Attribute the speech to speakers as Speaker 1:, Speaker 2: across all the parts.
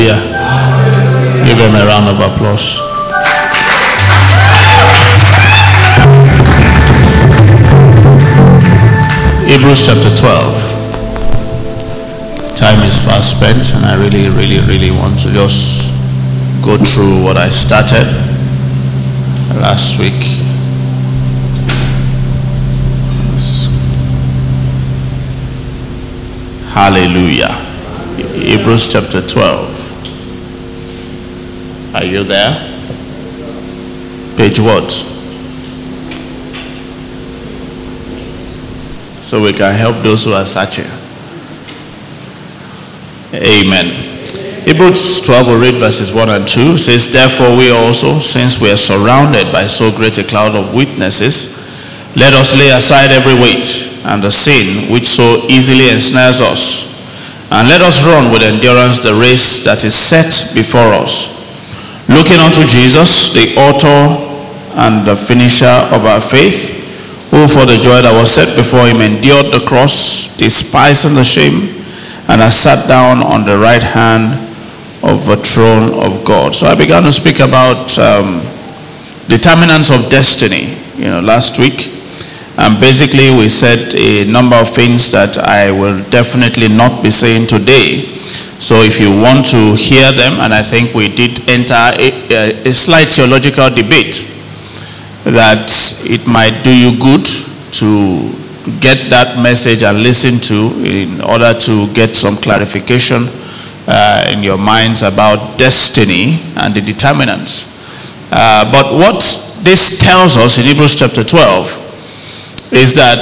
Speaker 1: Hallelujah. Give him a round of applause. Hebrews chapter 12. Time is fast spent, and I really want to just go through what I started last week. Hallelujah. Hebrews chapter 12. Are you there? Page what? So we can help those who are searching. Amen. Hebrews 12, we'll read verses 1 and 2. It says, therefore we also, since we are surrounded by so great a cloud of witnesses, let us lay aside every weight and the sin which so easily ensnares us, and let us run with endurance the race that is set before us, looking unto Jesus, the author and the finisher of our faith, who for the joy that was set before him endured the cross, despising the shame, and has sat down on the right hand of the throne of God. So I began to speak about determinants of destiny, last week. And basically we said a number of things that I will definitely not be saying today. So if you want to hear them, and I think we did enter a slight theological debate, that it might do you good to get that message and listen to in order to get some clarification in your minds about destiny and the determinants. But what this tells us in Hebrews chapter 12 is that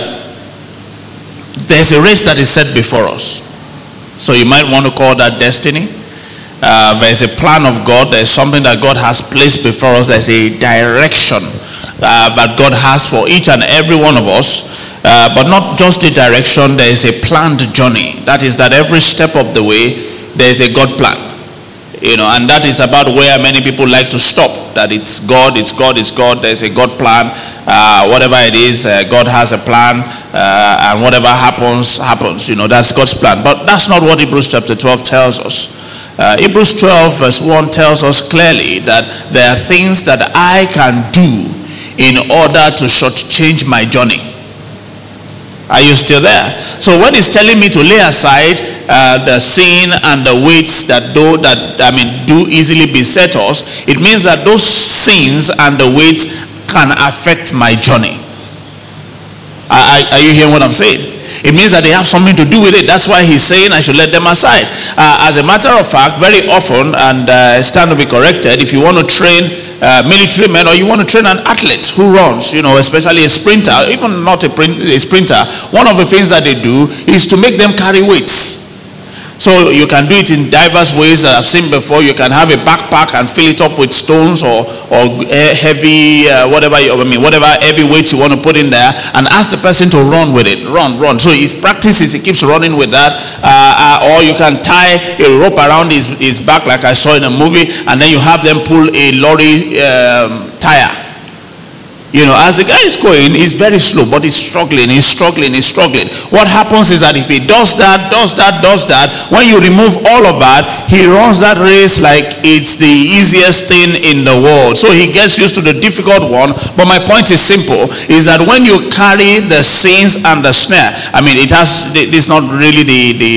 Speaker 1: there's a race that is set before us. So you might want to call that destiny. There's a plan of God. There's something that God has placed before us. There's a direction that God has for each and every one of us. But not just the direction, there is a planned journey. That is that every step of the way, there is a God plan. And that is about where many people like to stop. That it's God, there's a God plan. Whatever it is, God has a plan, and whatever happens. That's God's plan. But that's not what Hebrews chapter 12 tells us. Hebrews 12 verse 1 tells us clearly that there are things that I can do in order to shortchange my journey. Are you still there? So when he's telling me to lay aside the sin and the weights that do easily beset us, it means that those sins and the weights can affect my journey. Are you hearing what I'm saying? It means that they have something to do with it. That's why he's saying I should let them aside. As a matter of fact, very often, and stand to be corrected, if you want to train military men, or you want to train an athlete who runs, especially a sprinter, even not a sprinter, one of the things that they do is to make them carry weights. So you can do it in diverse ways that I've seen before. You can have a backpack and fill it up with stones or heavy whatever heavy weight you want to put in there, and ask the person to run with it. Run. So his practice is he keeps running with that. Or you can tie a rope around his back like I saw in a movie, and then you have them pull a lorry tire. As the guy is going, he's very slow, but he's struggling. What happens is that if he does that, when you remove all of that, he runs that race like it's the easiest thing in the world. So he gets used to the difficult one. But my point is simple, is that when you carry the sins and the snare, it's not really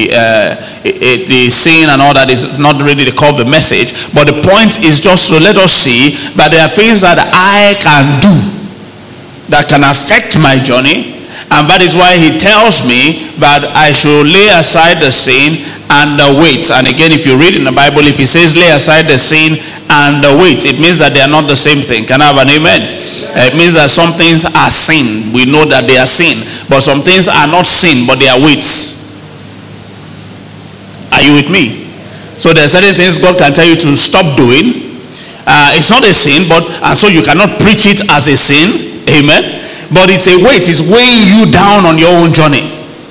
Speaker 1: the sin and all that is not really the core of the message. But the point is just to let us see that there are things that I can do that can affect my journey, and that is why he tells me that I should lay aside the sin and the weight. And again, if you read in the Bible, if he says lay aside the sin and the weight, it means that they are not the same thing. Can I have an amen? It means that some things are sin. We know that they are sin, but some things are not sin, but they are weights. Are you with me? So there are certain things God can tell you to stop doing. It's not a sin, and so you cannot preach it as a sin. Amen. But it's a weight. It's weighing you down on your own journey.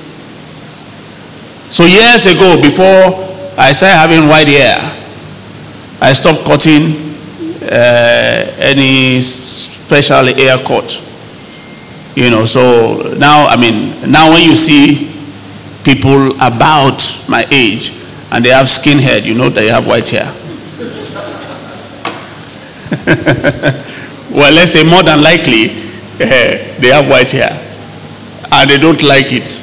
Speaker 1: So years ago, before I started having white hair, I stopped cutting any special haircut. So now when you see people about my age and they have skinhead, you know they have white hair. Well, let's say more than likely, they have white hair, and they don't like it.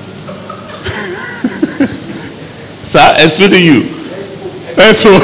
Speaker 1: Sir, explain to you. Expo.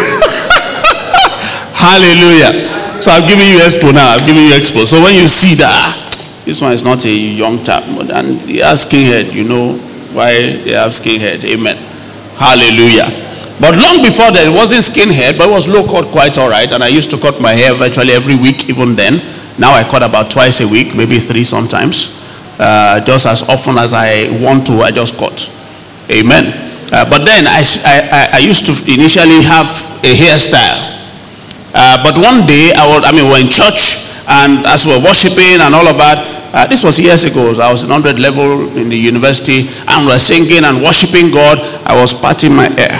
Speaker 1: Hallelujah. So I've given you expo now. I've given you expo. So when you see that, this one is not a young chap, and he has skinhead, you know why they have skinhead. Amen. Hallelujah. But long before that, it wasn't skinhead, but it was low cut quite all right. And I used to cut my hair virtually every week, even then. Now I cut about twice a week, maybe 3 sometimes. Just as often as I want to, I just cut. Amen. But then I used to initially have a hairstyle. But one day, we were in church, and as we were worshiping and all of that, this was years ago. I was in 100 level in the university, and we were singing and worshiping God. I was parting my hair.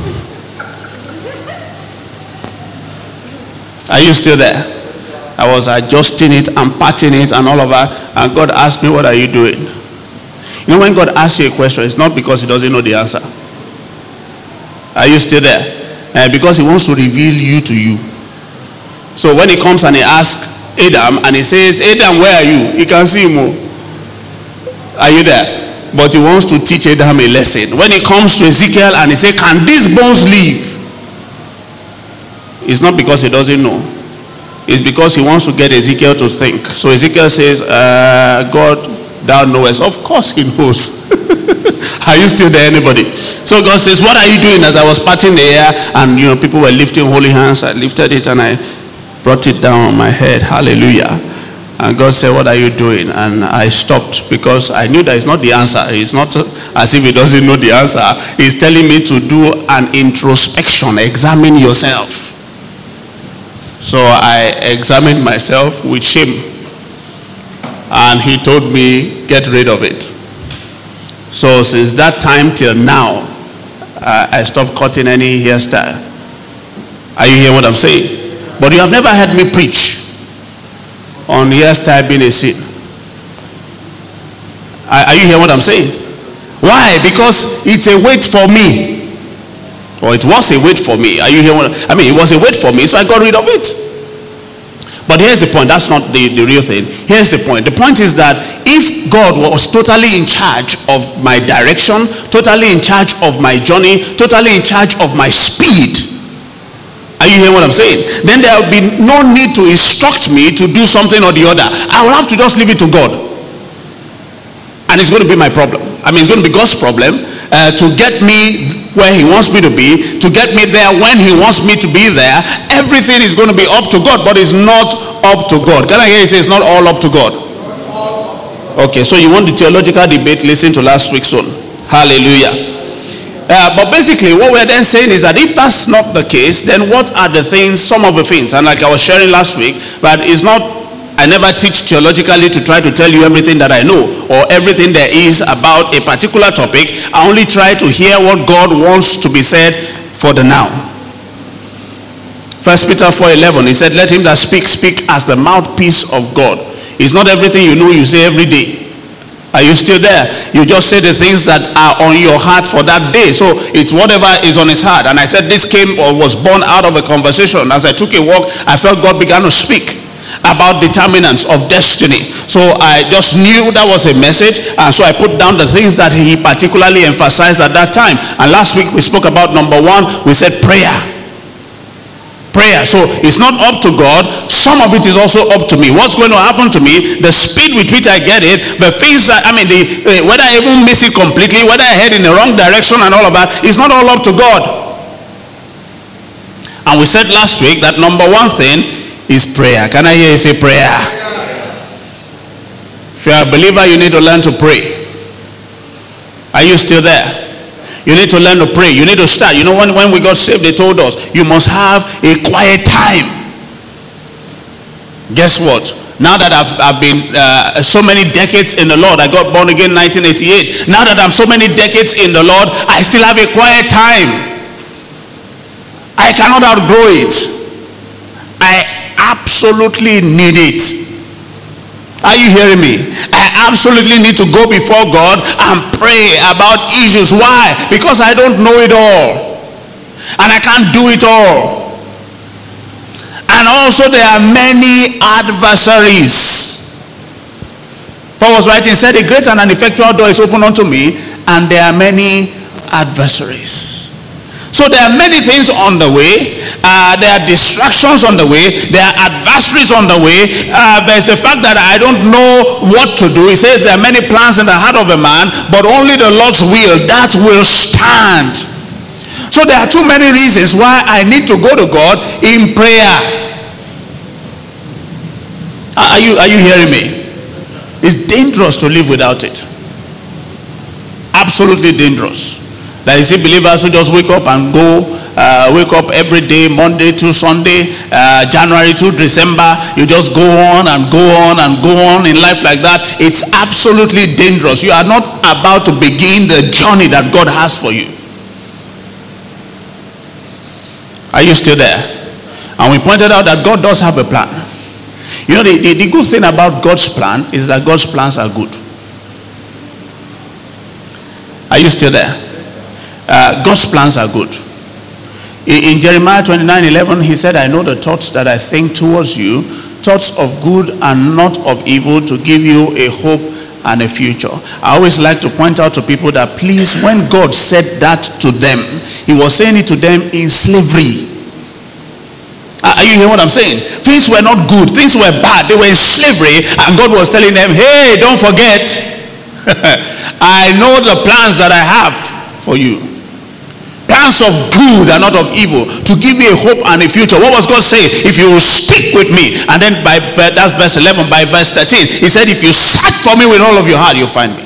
Speaker 1: Are you still there? I was adjusting it and parting it and all of that, and God asked me, what are you doing? You know, when God asks you a question, it's not because he doesn't know the answer. Are you still there? Because he wants to reveal you to you. So when he comes and he asks Adam, and he says, Adam, where are you? You can see him. Are you there? But he wants to teach Adam a lesson. When he comes to Ezekiel and he says, can these bones live? It's not because he doesn't know. It's because he wants to get Ezekiel to think. So Ezekiel says, God, thou knowest. Of course he knows. Are you still there, anybody? So God says, what are you doing? As I was parting the hair, and you know, people were lifting holy hands, I lifted it and I brought it down on my head. Hallelujah. And God said, what are you doing? And I stopped, because I knew that it's not the answer. It's not as if he doesn't know the answer. He's telling me to do an introspection. Examine yourself. So I examined myself with shame. And he told me, get rid of it. So since that time till now, I stopped cutting any hairstyle. Are you hearing what I'm saying? But you have never heard me preach on hairstyle being a sin. Are you hearing what I'm saying? Why? Because it's a weight for me. Or it was a weight for me. Are you hearing what it was a weight for me, so I got rid of it. But here's the point. That's not the real thing. Here's the point. The point is that if God was totally in charge of my direction, totally in charge of my journey, totally in charge of my speed, are you hearing what I'm saying? Then there will be no need to instruct me to do something or the other. I will have to just leave it to God. And it's going to be my problem. It's going to be God's problem to get me where he wants me to be, to get me there when he wants me to be there. Everything is going to be up to God, but it's not up to God. Can I hear you say it's not all up to God? Okay, so you want the theological debate, listen to last week's one. Hallelujah. But basically what we're then saying is that if that's not the case, then what are the things, some of the things, and like I was sharing last week, but it's not, I never teach theologically to try to tell you everything that I know or everything there is about a particular topic. I only try to hear what God wants to be said for the now. 1 Peter 4:11, he said, let him that speak as the mouthpiece of God. It's not everything you know you say every day. Are you still there? You just say the things that are on your heart for that day. So it's whatever is on his heart. And I said this came or was born out of a conversation. As I took a walk, I felt God began to speak about determinants of destiny. So I just knew that was a message, and so I put down the things that he particularly emphasized at that time. And last week we spoke about number 1. We said prayer. So it's not up to God. Some of it is also up to me. What's going to happen to me, the speed with which I get it, the things that whether I even miss it completely, whether I head in the wrong direction and all of that, it's not all up to God. And we said last week that number 1 thing is prayer. Can I hear you say prayer? If you're a believer, you need to learn to pray. Are you still there? You need to learn to pray. You need to start. You know, when we got saved, they told us you must have a quiet time. Guess what? Now that I've been so many decades in the Lord, I got born again in 1988. Now that I'm so many decades in the Lord, I still have a quiet time. I cannot outgrow it. I absolutely need it. Are you hearing me? I absolutely need to go before God and pray about issues. Why? Because I don't know it all. And I can't do it all. And also there are many adversaries. Paul was writing, said, a great and an effectual door is open unto me, and there are many adversaries. So there are many things on the way. There are distractions on the way. There are adversaries on the way. There's the fact that I don't know what to do. He says there are many plans in the heart of a man, but only the Lord's will, that will stand. So there are too many reasons why I need to go to God in prayer. Are you hearing me? It's dangerous to live without it. Absolutely dangerous. There is believers who just wake up and go, wake up every day, Monday to Sunday, January to December. You just go on and go on and go on in life like that. It's absolutely dangerous. You are not about to begin the journey that God has for you. Are you still there? And we pointed out that God does have a plan. You know, the good thing about God's plan is that God's plans are good. Are you still there? God's plans are good. In Jeremiah 29:11, he said, I know the thoughts that I think towards you, thoughts of good and not of evil, to give you a hope and a future. I always like to point out to people that, please, when God said that to them, he was saying it to them in slavery. Are you hearing what I'm saying? Things were not good. Things were bad. They were in slavery, and God was telling them, hey, don't forget, I know the plans that I have for you. Plans of good and not of evil, to give you a hope and a future. What was God saying? If you will stick with me. And then that's verse 11. By verse 13, he said, if you search for me with all of your heart, you'll find me.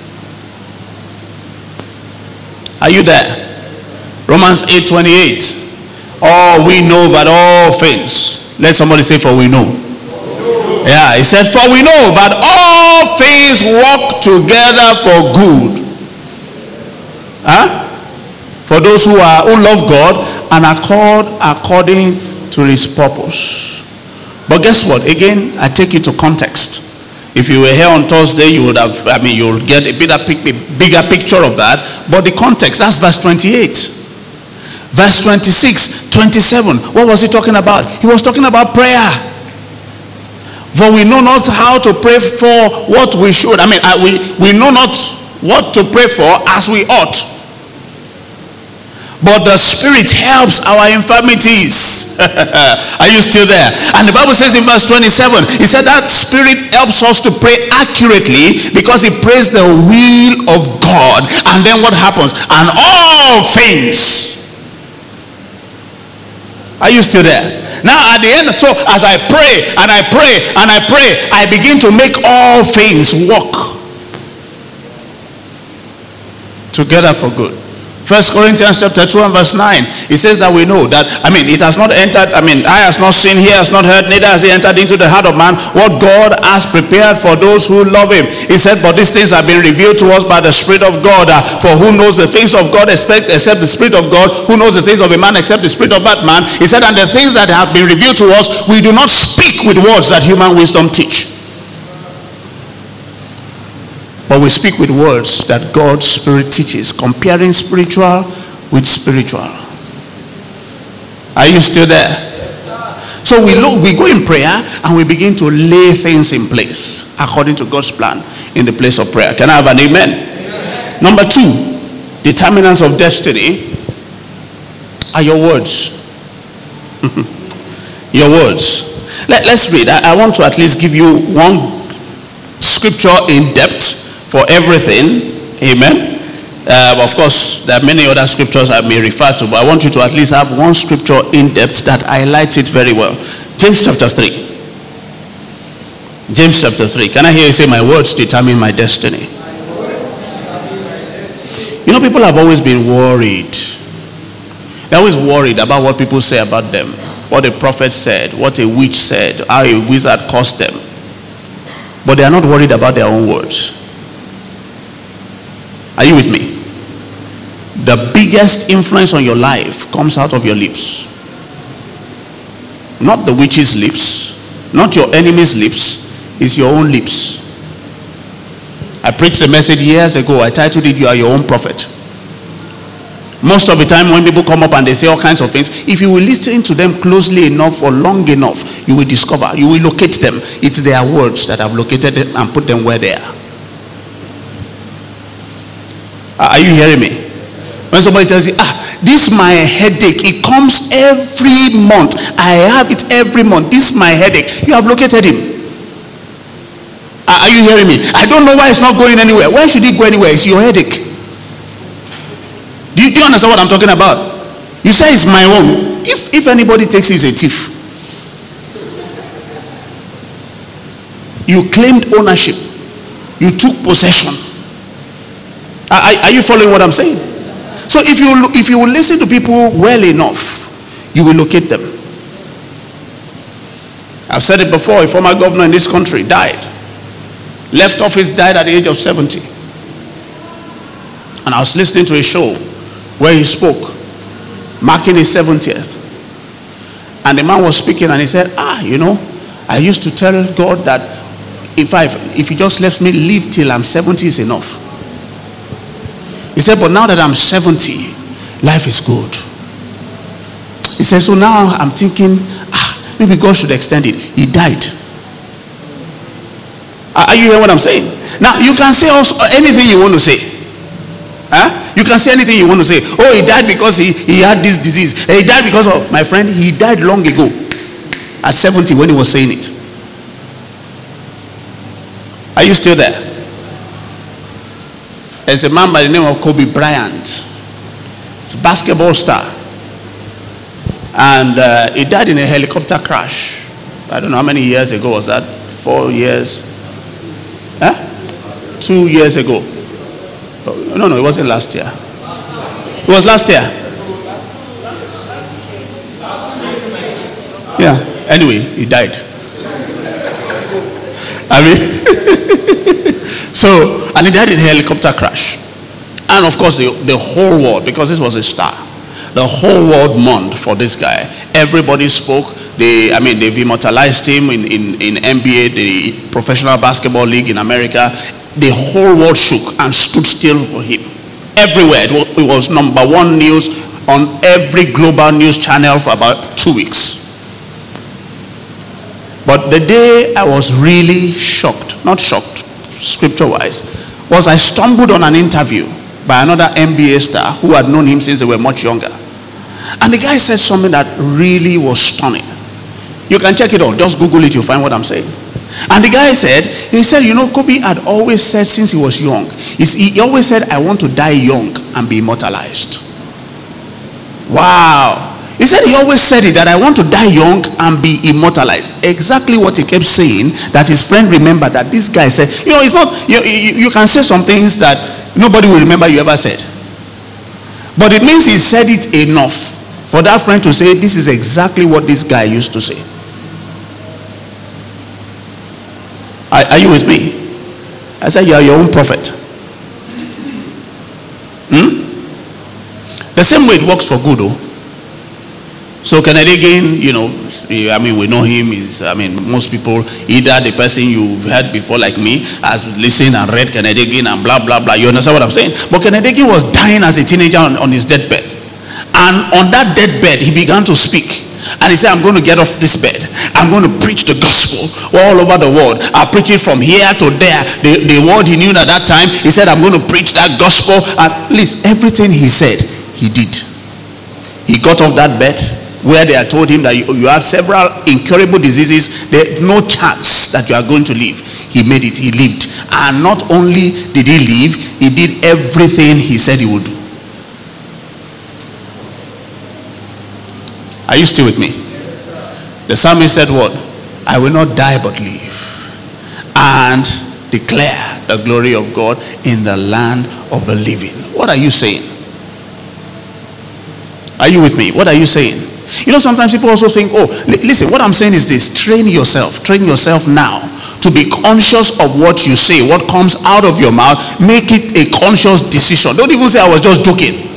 Speaker 1: Are you there? Romans 8:28. Oh, we know that all things. Let somebody say, for we know. Yeah, he said, for we know that all things work together for good. Huh? For those who love God and are called according to his purpose. But guess what? Again, I take it to context. If you were here on Thursday, you would have, you'll get a bigger picture of that. But the context, that's verse 28. Verse 26, 27. What was he talking about? He was talking about prayer. For we know not how to pray for what we should. We know not what to pray for as we ought. But the Spirit helps our infirmities. Are you still there? And the Bible says in verse 27, he said that Spirit helps us to pray accurately because he prays the will of God. And then what happens? And all things. Are you still there? Now at the end, so as I pray and I pray and I pray, I begin to make all things work together for good. 1 Corinthians chapter 2 and verse 9, it says that we know that, it has not entered, eye has not seen, ear has not heard, neither has it entered into the heart of man what God has prepared for those who love him. He said, but these things have been revealed to us by the Spirit of God. For who knows the things of God except the Spirit of God? Who knows the things of a man except the Spirit of that man? He said, and the things that have been revealed to us, we do not speak with words that human wisdom teach. But we speak with words that God's Spirit teaches, comparing spiritual with spiritual. Are you still there? So we go in prayer and we begin to lay things in place according to God's plan in the place of prayer. Can I have an amen? Amen. Number 2, determinants of destiny are your words. Your words. Let's read. I want to at least give you one scripture in depth for everything. Amen. Of course, there are many other scriptures I may refer to, but I want you to at least have one scripture in depth that highlights it very well. James chapter 3. James chapter 3. Can I hear you say, my words determine my destiny? You know, people have always been worried. They're always worried about what people say about them. What a prophet said, what a witch said, how a wizard cursed them. But they are not worried about their own words. Are you with me? The biggest influence on your life comes out of your lips. Not the witch's lips, not your enemy's lips, it's your own lips. I preached a message years ago. I titled it, You Are Your Own Prophet. Most of the time when people come up and they say all kinds of things, if you will listen to them closely enough or long enough, you will discover, you will locate them. It's their words that have located them and put them where they are. Are you hearing me? When somebody tells you, this my headache, it comes every month, I have it every month, this my headache, you have located him. Are you hearing me? I don't know why it's not going anywhere. Why should it go anywhere? It's your headache. Do you understand what I'm talking about? You say it's my own. If anybody takes it, he's a thief. You claimed ownership. You took possession. Are you following what I'm saying? So if you will listen to people well enough, you will locate them. I've said it before, a former governor in this country died. Left office, died at the age of 70. And I was listening to a show where he spoke, marking his 70th. And the man was speaking and he said, I used to tell God that if he just lets me live till I'm 70 is enough. He said, but now that I'm 70, life is good. He said, so now I'm thinking, maybe God should extend it. He died. Are you hearing what I'm saying? Now, you can say also anything you want to say. You can say anything you want to say. Oh, he died because he had this disease. He died because of, my friend, he died long ago. At 70 when he was saying it. Are you still there? There's a man by the name of Kobe Bryant. He's a basketball star. And he died in a helicopter crash. I don't know how many years ago was that? 4 years? 2 years ago. No, it wasn't last year. It was last year. Yeah. Anyway, he died. So, and he died in a helicopter crash. And of course, the whole world, because this was a star, the whole world mourned for this guy. Everybody spoke. They've immortalized him in NBA, the Professional Basketball League in America. The whole world shook and stood still for him. Everywhere. It was number one news on every global news channel for about 2 weeks. But the day I was really shocked, not shocked scripture-wise, was I stumbled on an interview by another NBA star who had known him since they were much younger. And the guy said something that really was stunning. You can check it out. Just Google it, you'll find what I'm saying. And the guy said, Kobe had always said since he was young, he always said, I want to die young and be immortalized. Wow. He said he always said it, that I want to die young and be immortalized. Exactly what he kept saying, that his friend remembered that this guy said. It's not, you can say some things that nobody will remember you ever said. But it means he said it enough for that friend to say, this is exactly what this guy used to say. Are you with me? I said, you are your own prophet. The same way it works for good, though. So Kennedy Hagin, we know him. Most people, either the person you've heard before like me has listened and read Kennedy Hagin and blah, blah, blah. You understand what I'm saying? But Kennedy Hagin was dying as a teenager on his deathbed. And on that deathbed, he began to speak. And he said, I'm going to get off this bed. I'm going to preach the gospel all over the world. I'll preach it from here to there. The word he knew at that time, he said, I'm going to preach that gospel. And at least everything he said, he did. He got off that bed where they had told him that you have several incurable diseases. There's no chance that you are going to live. He made it. He lived. And not only did he live, he did everything he said he would do. Are you still with me? The psalmist said what? I will not die but live and declare the glory of God in the land of the living. What are you saying? Are you with me? What are you saying? Sometimes people also think, listen, what I'm saying is this: train yourself now to be conscious of what you say, what comes out of your mouth. Make it a conscious decision. Don't even say I was just joking.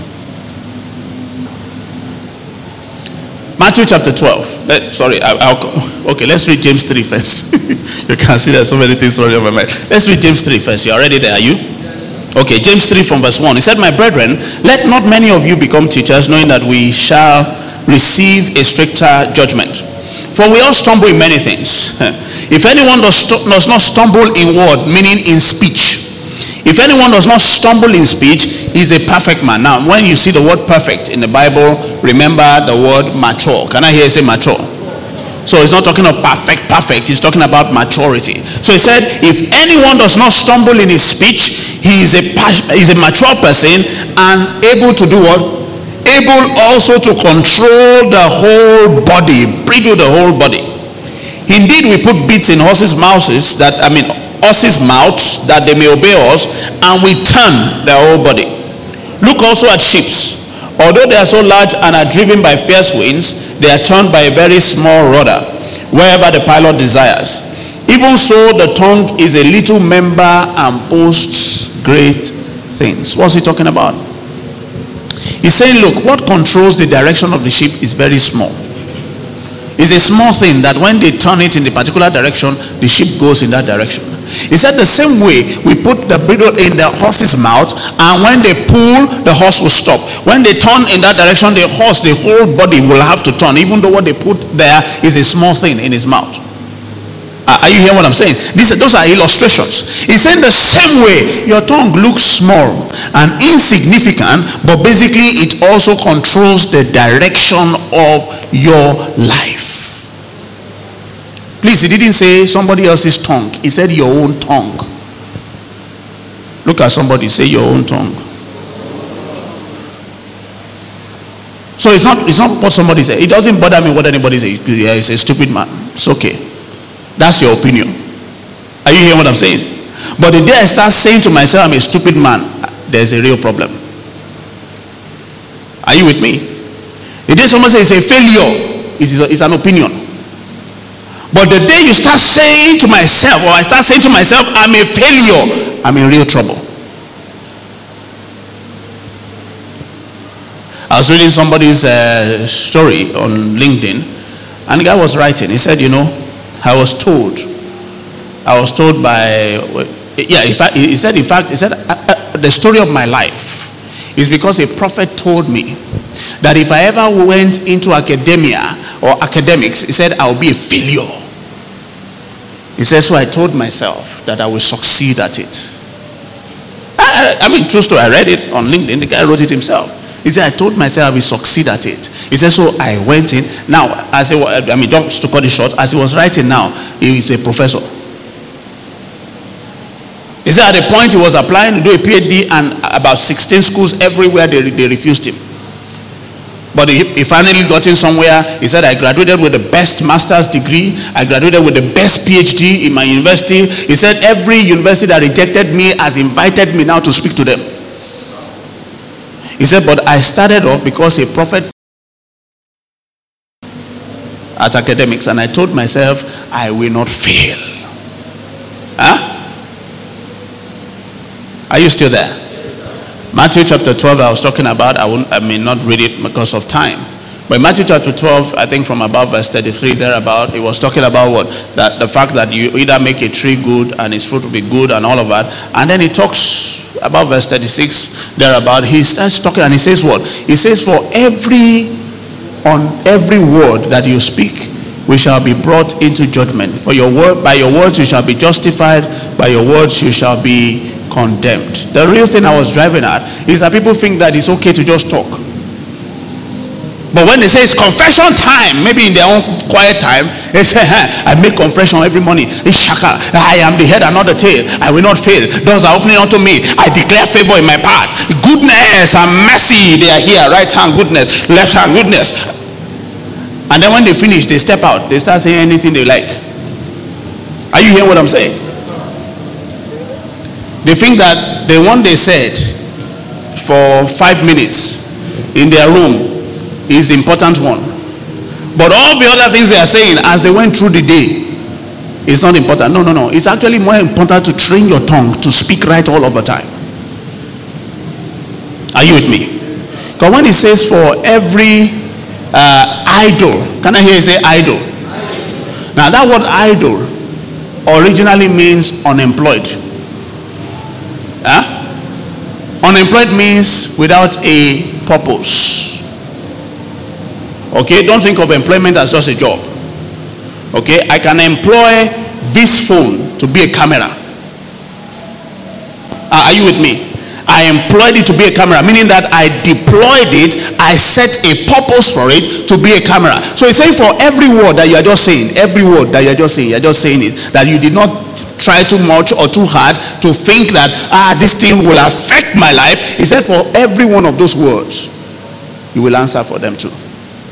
Speaker 1: Matthew chapter 12. Okay, let's read James 3 first. You can see there's so many things on my mind. Let's read James 3 first. You already there, are you? Okay, James 3 from verse 1. He said, my brethren, let not many of you become teachers, knowing that we shall receive a stricter judgment. For we all stumble in many things. If anyone does not stumble in word, meaning in speech. If anyone does not stumble in speech, he is a perfect man. Now, when you see the word perfect in the Bible, remember the word mature. Can I hear you say mature? So it's not talking of perfect, he's talking about maturity. So he said, if anyone does not stumble in his speech, he is a mature person and able to do what? Able also to control the whole body, bring you the whole body. Indeed, we put bits in horses' mouths that they may obey us, and we turn their whole body. Look also at ships. Although they are so large and are driven by fierce winds, they are turned by a very small rudder, wherever the pilot desires. Even so, the tongue is a little member and boasts great things. What's he talking about? He's saying, look, what controls the direction of the ship is very small. It's a small thing that when they turn it in the particular direction, the ship goes in that direction. He said the same way we put the bridle in the horse's mouth, and when they pull, the horse will stop. When they turn in that direction, the horse, the whole body will have to turn, even though what they put there is a small thing in his mouth. Are you hearing what I'm saying? Those are illustrations. He's saying the same way your tongue looks small and insignificant, but basically it also controls the direction of your life. Please, he didn't say somebody else's tongue. He said your own tongue. Look at somebody, say your own tongue. So it's not what somebody said. It doesn't bother me what anybody says. He's a stupid man. It's okay. That's your opinion. Are you hearing what I'm saying? But the day I start saying to myself I'm a stupid man, there's a real problem. Are you with me? The day someone says it's a failure, it's an opinion. But the day you start saying to myself, or I start saying to myself, I'm a failure, I'm in real trouble. I was reading somebody's story on LinkedIn, and the guy was writing. He said, I was told by, the story of my life is because a prophet told me that if I ever went into academia or academics, he said I will be a failure. He says, so I told myself that I will succeed at it. I mean, true story, I read it on LinkedIn. The guy wrote it himself. He said, I told myself I will succeed at it. He said, so I went in. Now, just to cut it short, as he was writing now, he is a professor. He said at the point he was applying to do a PhD, and about 16 schools everywhere, they refused him. But he finally got in somewhere. He said, I graduated with the best master's degree. I graduated with the best PhD in my university. He said, every university that rejected me has invited me now to speak to them. He said, but I started off because a prophet at academics, and I told myself, I will not fail. Huh? Are you still there? Matthew chapter 12 I was talking about, I may not read it because of time. But Matthew chapter 12, I think from about verse 33 thereabout, it was talking about what? That the fact that you either make a tree good and its fruit will be good and all of that. And then he talks about verse 36 thereabout. He starts talking and he says what? He says, on every word that you speak, we shall be brought into judgment. For your word, by your words you shall be justified, by your words you shall be condemned. The real thing I was driving at is that people think that it's okay to just talk. But when they say it's confession time, maybe in their own quiet time, they say, I make confession every morning. Ishaka, I am the head and not the tail. I will not fail. Doors are opening unto me. I declare favor in my path. Goodness and mercy, they are here. Right hand goodness, left hand goodness. And then when they finish, they step out. They start saying anything they like. Are you hearing what I'm saying? They think that the one they said for 5 minutes in their room is the important one. But all the other things they are saying as they went through the day is not important. No. It's actually more important to train your tongue to speak right all of the time. Are you with me? Because when it says for every idol, can I hear you say idol? Now that word idol originally means unemployed. Huh? Unemployed means without a purpose. Okay, don't think of employment as just a job. Okay, I can employ this phone to be a camera. Are you with me? I employed it to be a camera, meaning that I deployed it, I set a purpose for it to be a camera. So he's saying for every word that you are just saying, every word that you are just saying, it, that you did not try too much or too hard to think that, this thing will affect my life. He said for every one of those words, you will answer for them too.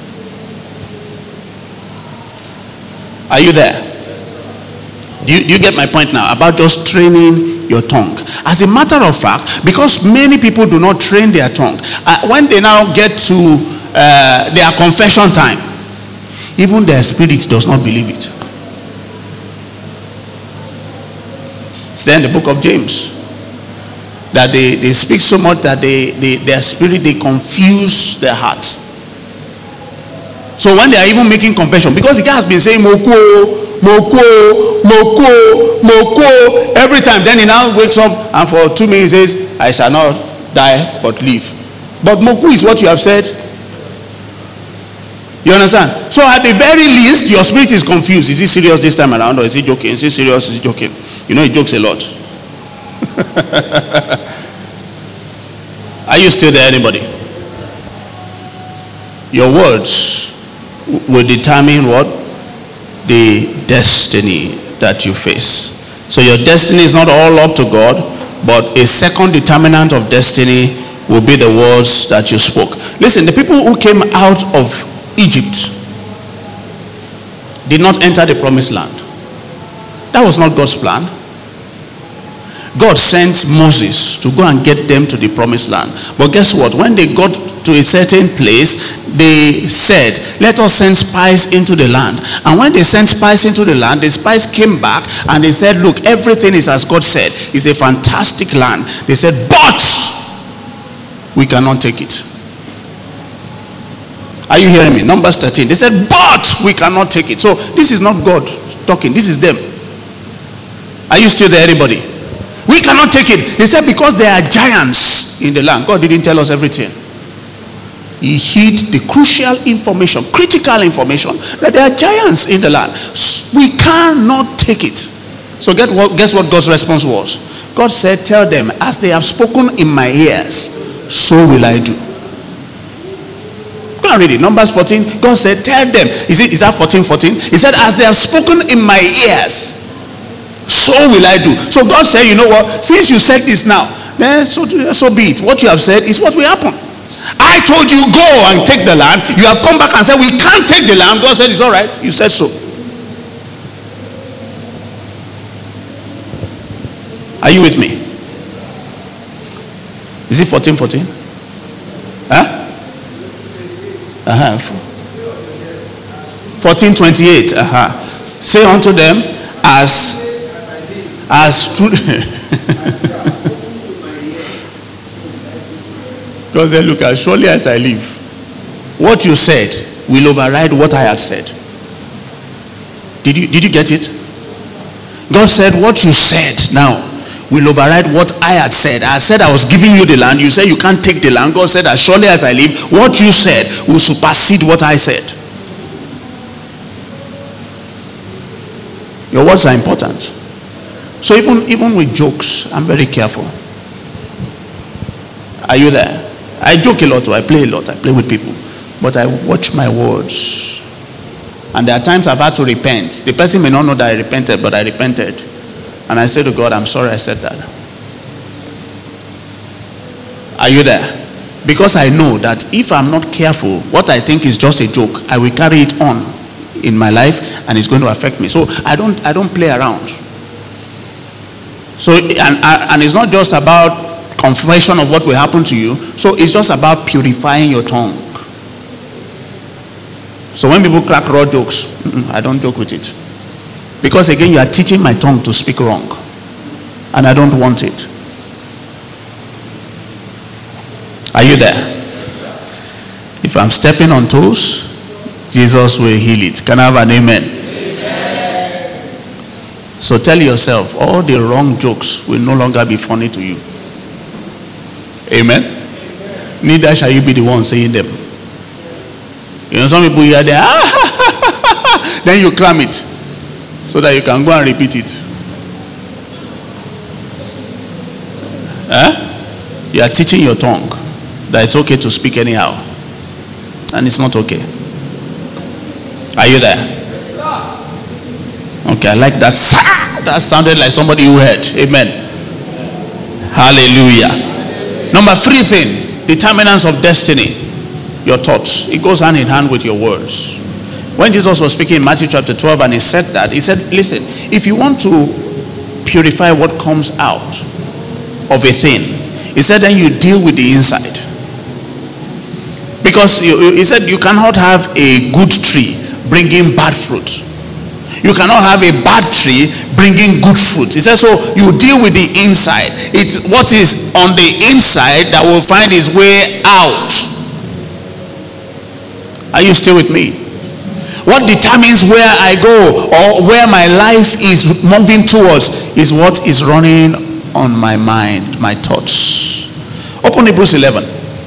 Speaker 1: Are you there? Do you get my point now about just training your tongue? As a matter of fact, because many people do not train their tongue, when they now get to their confession time, even their spirit does not believe it. It's there in the book of James that they speak so much that their spirit, they confuse their hearts. So when they are even making confession, because the guy has been saying moko every time, then he now wakes up and for 2 minutes says, I shall not die but live. But moku is what you have said. You understand? So at the very least, your spirit is confused. Is he serious this time around, or is he joking? Is he serious? Is he joking? You know, he jokes a lot. Are you still there, anybody? Your words will determine what? The destiny that you face. So your destiny is not all up to God, but a second determinant of destiny will be the words that you spoke. Listen, the people who came out of Egypt did not enter the promised land. That was not God's plan. God sent Moses to go and get them to the promised land. But guess what? When they got to a certain place, they said, let us send spies into the land. And when they sent spies into the land, the spies came back and they said, look, everything is as God said. It's a fantastic land. They said, but we cannot take it. Are you hearing me? Numbers 13. They said, but we cannot take it. So this is not God talking. This is them. Are you still there, anybody? We cannot take it. They said because there are giants in the land. God didn't tell us everything. He hid the crucial information, critical information, that there are giants in the land. We cannot take it. So guess what God's response was? God said, tell them, as they have spoken in my ears, so will I do. Go and read it. Numbers 14. God said, tell them. Is that 14:14? He said, as they have spoken in my ears, so will I do. So God said, you know what? Since you said this now, then so be it. What you have said is what will happen. I told you go and take the land. You have come back and said we can't take the land. God said it's all right. You said so. Are you with me? Is it 14:14? Huh? 14:28. Say unto them as true. God said, look, as surely as I live, what you said will override what I had said. Did you get it? God said, what you said now will override what I had said. I said I was giving you the land. You said you can't take the land. God said, as surely as I live, what you said will supersede what I said. Your words are important. So even with jokes, I'm very careful. Are you there? I joke a lot, I play a lot, I play with people. But I watch my words. And there are times I've had to repent. The person may not know that I repented, but I repented. And I say to God, I'm sorry I said that. Are you there? Because I know that if I'm not careful, what I think is just a joke, I will carry it on in my life and it's going to affect me. So I don't play around. So and it's not just about confession of what will happen to you. So it's just about purifying your tongue. So when people crack raw jokes, I don't joke with it. Because again, you are teaching my tongue to speak wrong. And I don't want it. Are you there? If I'm stepping on toes, Jesus will heal it. Can I have an amen? Amen. So tell yourself, all the wrong jokes will no longer be funny to you. Amen. Neither shall you be the one saying them. You know, some people hear there, then you cram it so that you can go and repeat it. You are teaching your tongue that it's okay to speak anyhow, and it's not okay. Are you there? Okay, I like that. That sounded like somebody who heard. Amen. Hallelujah. Number 3 thing, determinants of destiny. Your thoughts. It goes hand in hand with your words. When Jesus was speaking in Matthew chapter 12 and he said that, he said, listen, if you want to purify what comes out of a thing, he said, then you deal with the inside. Because he said you cannot have a good tree bringing bad fruit. You cannot have a bad tree bringing good fruit. He says, so you deal with the inside. It's what is on the inside that will find its way out. Are you still with me? What determines where I go or where my life is moving towards is what is running on my mind, my thoughts. Open Hebrews 11.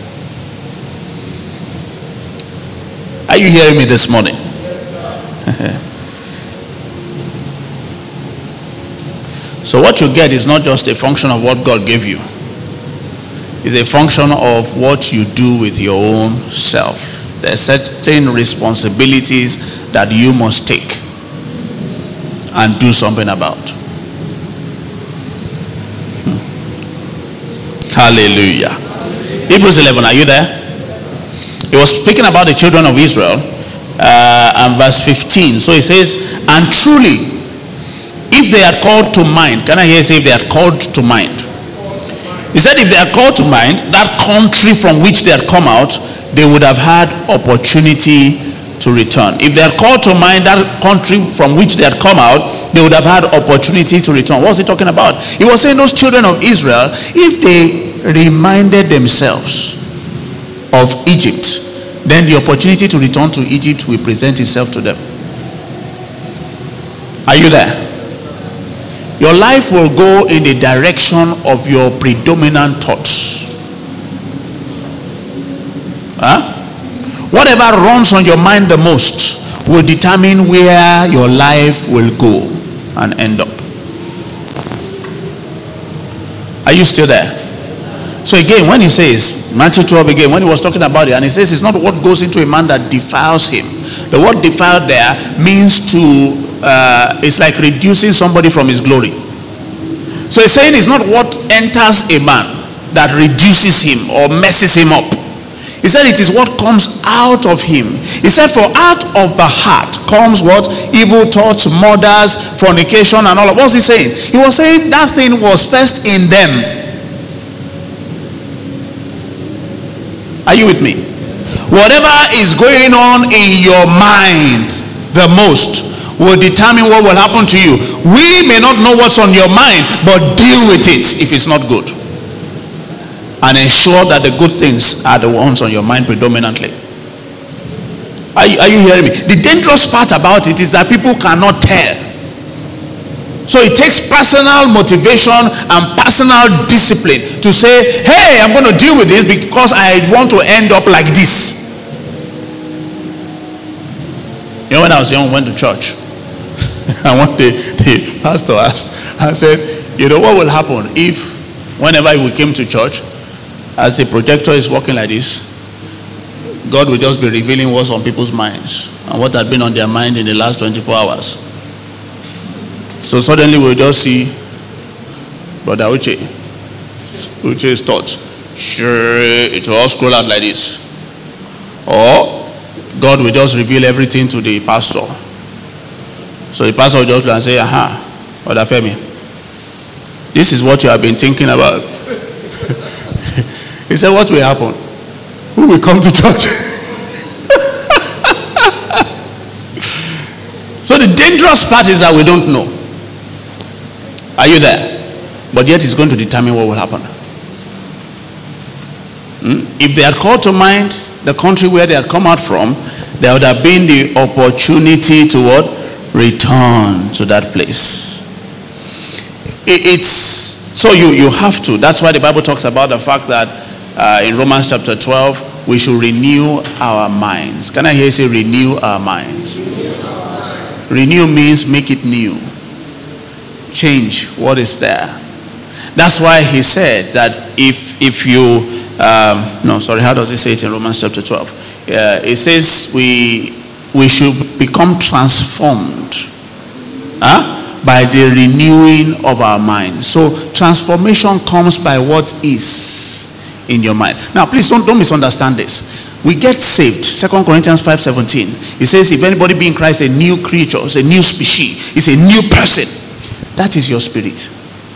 Speaker 1: Are you hearing me this morning? So what you get is not just a function of what God gave you. It's a function of what you do with your own self. There are certain responsibilities that you must take and do something about. Hallelujah. Hebrews 11, are you there? He was speaking about the children of Israel and verse 15. So he says, and truly, if they had called to mind, can I hear you say if they had called to mind? He said if they had called to mind that country from which they had come out, they would have had opportunity to return. If they had called to mind that country from which they had come out, they would have had opportunity to return. What was he talking about? He was saying those children of Israel, if they reminded themselves of Egypt, then the opportunity to return to Egypt will present itself to them. Are you there? Your life will go in the direction of your predominant thoughts. Whatever runs on your mind the most will determine where your life will go and end up. Are you still there? So again, when he says, Matthew 12 again, when he was talking about it, and he says it's not what goes into a man that defiles him. The word defiled there means to, it's like reducing somebody from his glory. So he's saying it's not what enters a man that reduces him or messes him up. He said it is what comes out of him. He said for out of the heart comes what? Evil thoughts, murders, fornication and all of. What was he saying? He was saying that thing was first in them. Are you with me? Whatever is going on in your mind the most will determine what will happen to you. We may not know what's on your mind, but deal with it if it's not good. And ensure that the good things are the ones on your mind predominantly. Are you hearing me? The dangerous part about it is that people cannot tell. So it takes personal motivation and personal discipline to say, hey, I'm going to deal with this because I want to end up like this. You know, when I was young, I went to church. And one day the pastor asked, I said, you know what will happen if whenever we came to church, as the projector is working like this, God will just be revealing what's on people's minds and what had been on their mind in the last 24 hours. So suddenly we'll just see Brother Uche's thoughts. Sure, it will all scroll out like this. Or God will just reveal everything to the pastor. So the pastor will just and say, aha, Brother Femi, this is what you have been thinking about. He said, what will happen? Who will come to church? So the dangerous part is that we don't know. Are you there? But yet it's going to determine what will happen. If they had called to mind the country where they had come out from, there would have been the opportunity to what? Return to that place. So you have to. That's why the Bible talks about the fact that in Romans chapter 12, we should renew our minds. Can I hear you say renew our minds? Renew means make it new. Change what is there. That's why he said that if you, how does he say it in Romans chapter 12? It says we should become transformed by the renewing of our minds. So transformation comes by what is in your mind. Now please don't misunderstand this. We get saved. 2 Corinthians 5:17. It says, if anybody be in Christ, a new creature, is a new species, is a new person. That is your spirit.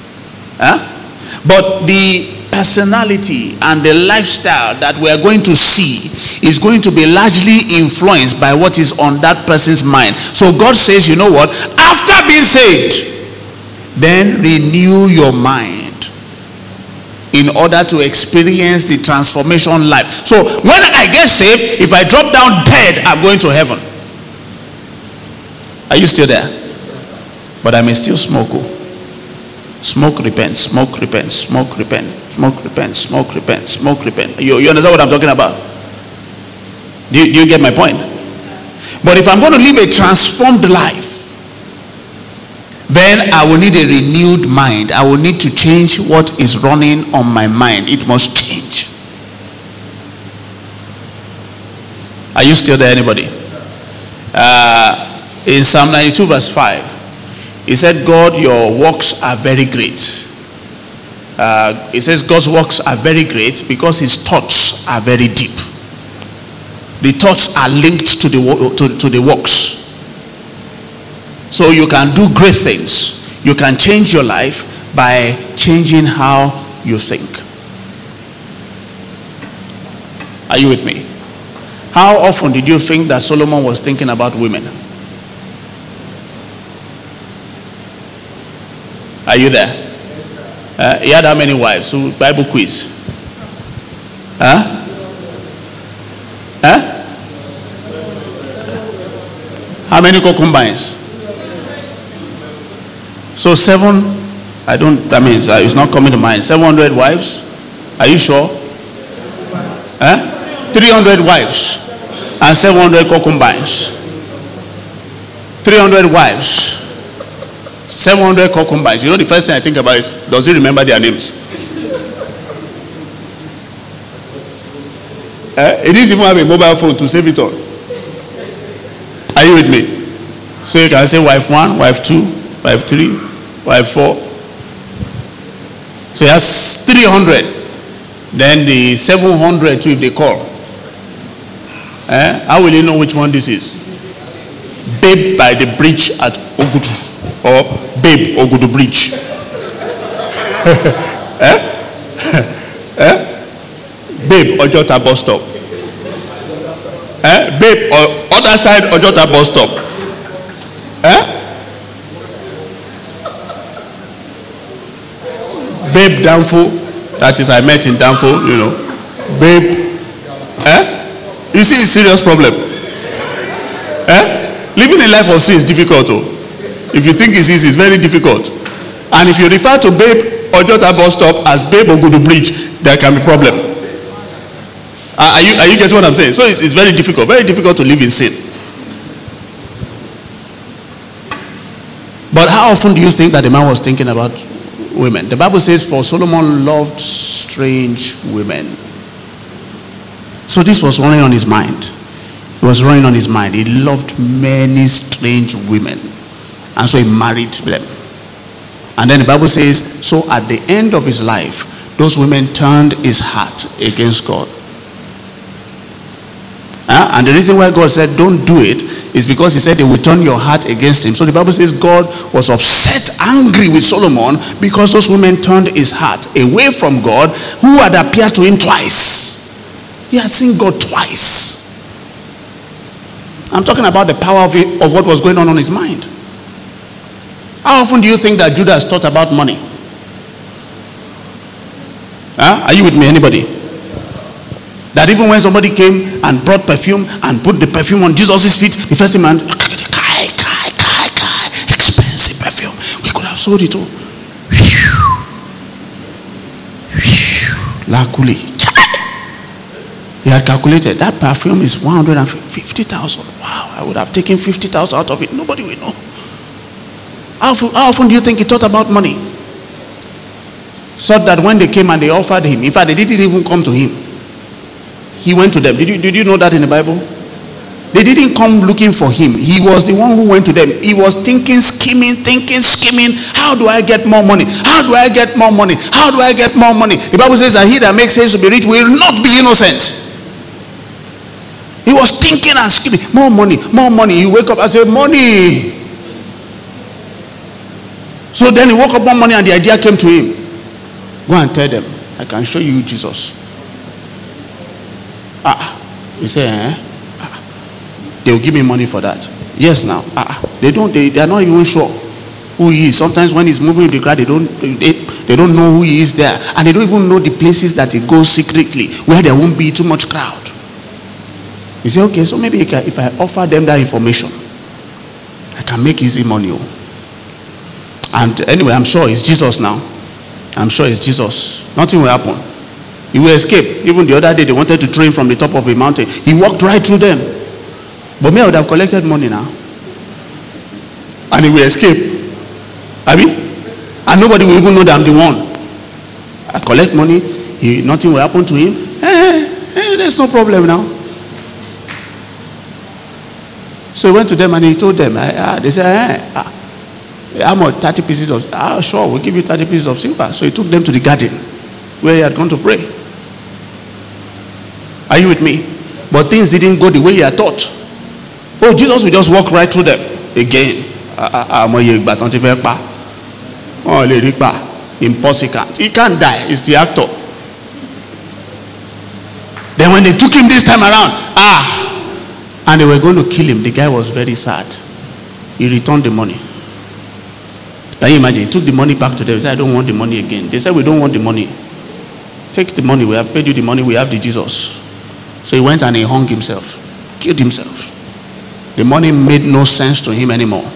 Speaker 1: But the personality and the lifestyle that we are going to see is going to be largely influenced by what is on that person's mind. So God says, you know what? After being saved, then renew your mind in order to experience the transformation life. So when I get saved, if I drop down dead, I'm going to heaven. Are you still there? But I may still smoke. Smoke, repent, smoke, repent, smoke, repent, smoke, repent, smoke, repent, smoke, repent. You understand what I'm talking about? Do you get my point? But if I'm going to live a transformed life, then I will need a renewed mind. I will need to change what is running on my mind. It must change. Are you still there, anybody? In Psalm 92 verse 5, he said, God, your works are very great. It says God's works are very great because his thoughts are very deep. The thoughts are linked to the works. So you can do great things. You can change your life by changing how you think. Are you with me? How often did you think that Solomon was thinking about women? Are you there? He had how many wives? So Bible quiz. How many concubines? So it's not coming to mind. 700 wives? Are you sure? 300 wives and 700 concubines. 300 wives, 700 concubines. You know, the first thing I think about is, does he remember their names? He didn't even have a mobile phone to save it on. Are you with me? So you can say wife 1, wife 2, wife 3, wife 4. So he has 300. Then the 700 too if they call. How will you know which one this is? Babe by the bridge at Ogudu. Or Babe Ogudu Bridge. Babe Ojota bus stop. Babe other side Ojota bus stop. Babe Danfo. That is, I met in Danfo, you know. Babe. You see, it's a serious problem. Living a life of sin is difficult. If you think it's easy, it's very difficult. And if you refer to Babe Ojota bus stop as Babe Ogudu Bridge, there can be problem. Are you getting what I'm saying? So it's very difficult to live in sin. But how often do you think that the man was thinking about women? The Bible says, for Solomon loved strange women. So this was running on his mind. It was running on his mind. He loved many strange women. And so he married them. And then the Bible says, so at the end of his life, those women turned his heart against God. And the reason why God said don't do it is because he said they will turn your heart against him. So the Bible says God was upset, angry with Solomon because those women turned his heart away from God, who had appeared to him twice. He had seen God twice. I'm talking about the power of what was going on his mind. How often do you think that Judas thought about money? Are you with me, anybody? That even when somebody came and brought perfume and put the perfume on Jesus' feet, the first thing man, expensive perfume. We could have sold it all. Lakuli.
Speaker 2: He had calculated that perfume is 150,000. Wow, I would have taken 50,000 out of it. Nobody will know. How often do you think he thought about money? So that when they came and they offered him, in fact, they didn't even come to him. He went to them. Did you know that in the Bible? They didn't come looking for him. He was the one who went to them. He was thinking, scheming. How do I get more money? How do I get more money? How do I get more money? The Bible says that he that makes haste to be rich will not be innocent. He was thinking and scheming. More money, more money. You wake up and say, money. So then he woke up one morning and the idea came to him. Go and tell them, I can show you Jesus. He said, they'll give me money for that. Yes, now. They are not even sure who he is. Sometimes when he's moving in the crowd, they don't know who he is there. And they don't even know the places that he goes secretly, where there won't be too much crowd. He said, okay, so maybe if I offer them that information, I can make easy money. And anyway, I'm sure it's Jesus now. I'm sure it's Jesus. Nothing will happen. He will escape. Even the other day, they wanted to throw him from the top of a mountain. He walked right through them. But me, I would have collected money now. And he will escape. Abi? And nobody will even know that I'm the one. I collect money. Nothing will happen to him. There's no problem now. So he went to them and he told them. They said, how much? 30 pieces of... sure, we'll give you 30 pieces of silver. So he took them to the garden where he had gone to pray. Are you with me? But things didn't go the way he had thought. Oh, Jesus will just walk right through them again. Impossible. He can't die. He's the actor. Then when they took him this time around, and they were going to kill him, the guy was very sad. He returned the money. Can you imagine? He took the money back to them. He said, I don't want the money again. They said, we don't want the money. Take the money. We have paid you the money. We have the Jesus. So he went and he hung himself. Killed himself. The money made no sense to him anymore.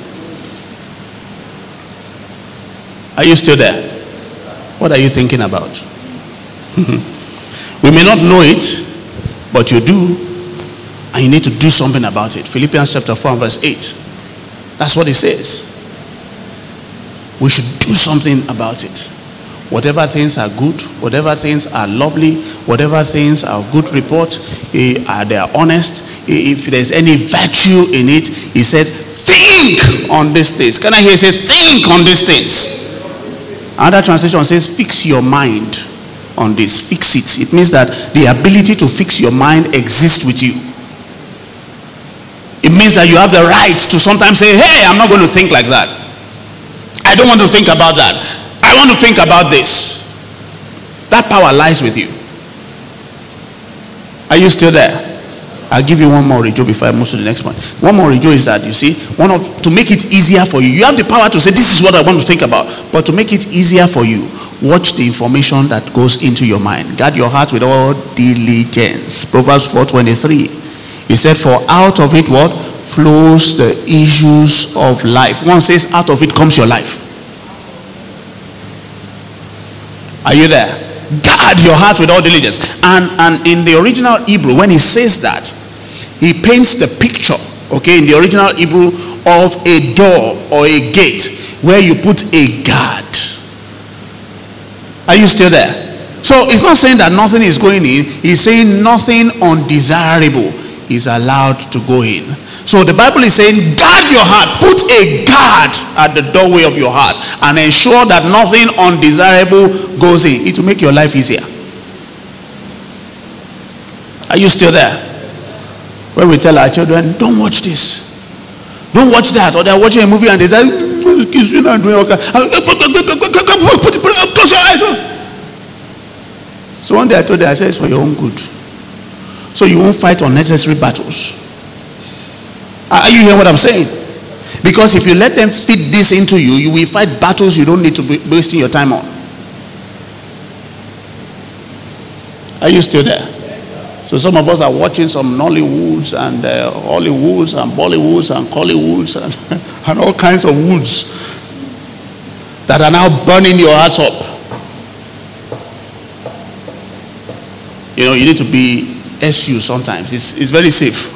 Speaker 2: Are you still there? What are you thinking about? We may not know it, but you do. And you need to do something about it. Philippians chapter 4 verse 8. That's what it says. We should do something about it. Whatever things are good, whatever things are lovely, whatever things are of good report, they are honest. If there's any virtue in it, he said, think on these things. Can I hear you say, think on these things? Another translation says, fix your mind on this. Fix it. It means that the ability to fix your mind exists with you. It means that you have the right to sometimes say, hey, I'm not going to think like that. I don't want to think about that. I want to think about this. That power lies with you. Are you still there? I'll give you one more rejo before I move to the next one. One more rejo is that, you see, to make it easier for you. You have the power to say, this is what I want to think about. But to make it easier for you, watch the information that goes into your mind. Guard your heart with all diligence. Proverbs 4:23. He said, for out of it what? Flows the issues of life. One says, out of it comes your life. Are you there? Guard your heart with all diligence. And in the original Hebrew, when he says that, he paints the picture, okay, in the original Hebrew, of a door or a gate where you put a guard. Are you still there? So it's not saying that nothing is going in. He's saying nothing undesirable is allowed to go in. So the Bible is saying, guard your heart. Put a guard at the doorway of your heart and ensure that nothing undesirable goes in. It will make your life easier. Are you still there? When we tell our children, don't watch this, don't watch that, or they're watching a movie and they say, close your eyes. So one day I told them, I said, it's for your own good. So you won't fight unnecessary battles. Are you hearing what I'm saying? Because if you let them feed this into you, you will fight battles you don't need to be wasting your time on. Are you still there? So some of us are watching some Nollywoods and Hollywoods and Bollywoods and Collywoods and all kinds of woods that are now burning your hearts up. You know, you need to be SU sometimes. It's very safe.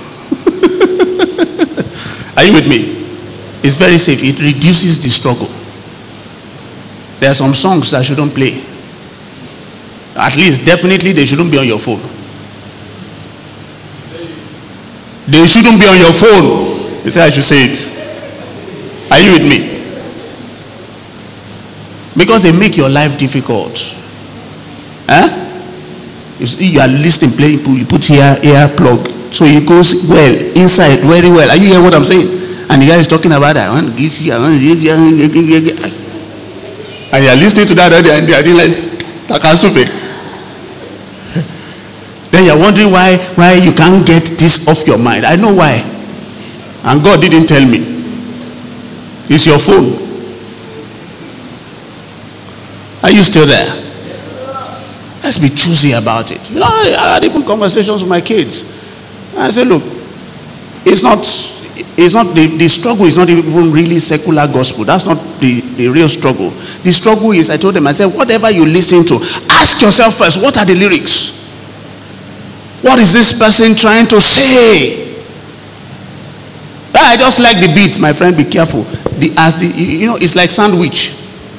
Speaker 2: Are you with me? It's very safe. It reduces the struggle. There are some songs that shouldn't play. At least, definitely, they shouldn't be on your phone. They shouldn't be on your phone. They say I should say it. Are you with me? Because they make your life difficult. Huh? You are listening, playing, you put here ear plug, so it goes well inside very well. Are you hearing what I'm saying? And the guy is talking about that. And you are listening to that, and you are like Takasupe. Then you are wondering why you can't get this off your mind. I know why, and God didn't tell me. It's your phone. Are you still there? Let's be choosy about it. You know, I had even conversations with my kids. I said, look, it's not the struggle is not even really secular gospel. That's not the real struggle. The struggle is, I told them, I said, whatever you listen to, ask yourself first, what are the lyrics? What is this person trying to say? I just like the beats, my friend, be careful. It's like sandwich.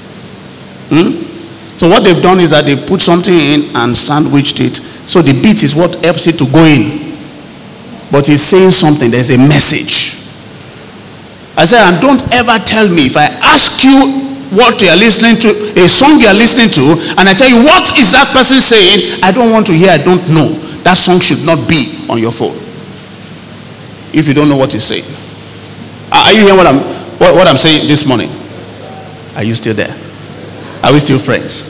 Speaker 2: So what they've done is that they put something in and sandwiched it. So the beat is what helps it to go in. But it's saying something. There's a message. I said, and don't ever tell me, if I ask you what you are listening to, a song you are listening to, and I tell you, what is that person saying? I don't want to hear, I don't know. That song should not be on your phone. If you don't know what he's saying. Are you hearing what I'm saying this morning? Are you still there? Are we still friends?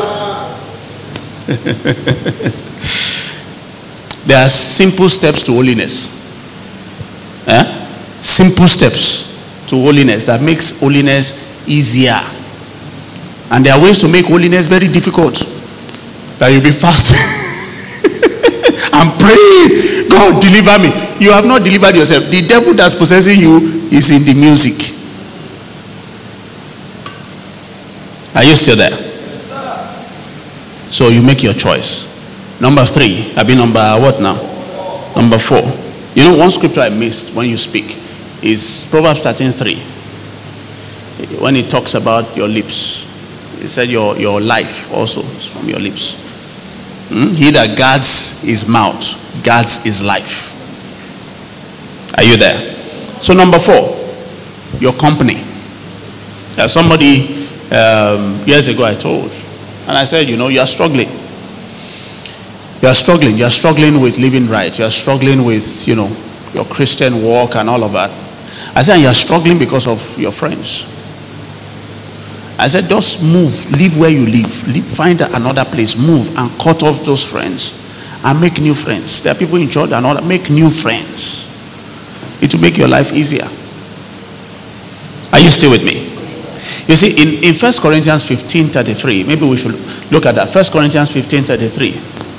Speaker 2: There are simple steps to holiness. Simple steps to holiness that makes holiness easier. And there are ways to make holiness very difficult. That you'll be fasting and praying, God deliver me. You have not delivered yourself. The devil that's possessing you is in the music. Are you still there? Yes, so you make your choice. Number 3. Number what now? Number 4. You know, one scripture I missed when you speak is Proverbs 13:3. When it talks about your lips, it said your life also is from your lips. He that guards his mouth guards his life. Are you there? So number 4, your company. There's somebody years ago I told, and I said, you are struggling. You are struggling with living right. You are struggling with, your Christian walk and all of that. I said, you are struggling because of your friends. I said, just move, live where you live, find another place, move and cut off those friends and make new friends. There are people in church and all that. Make new friends. It will make your life easier. Are you still with me? You see, in 1 Corinthians 15:33, maybe we should look at that. 1 Corinthians 15:33.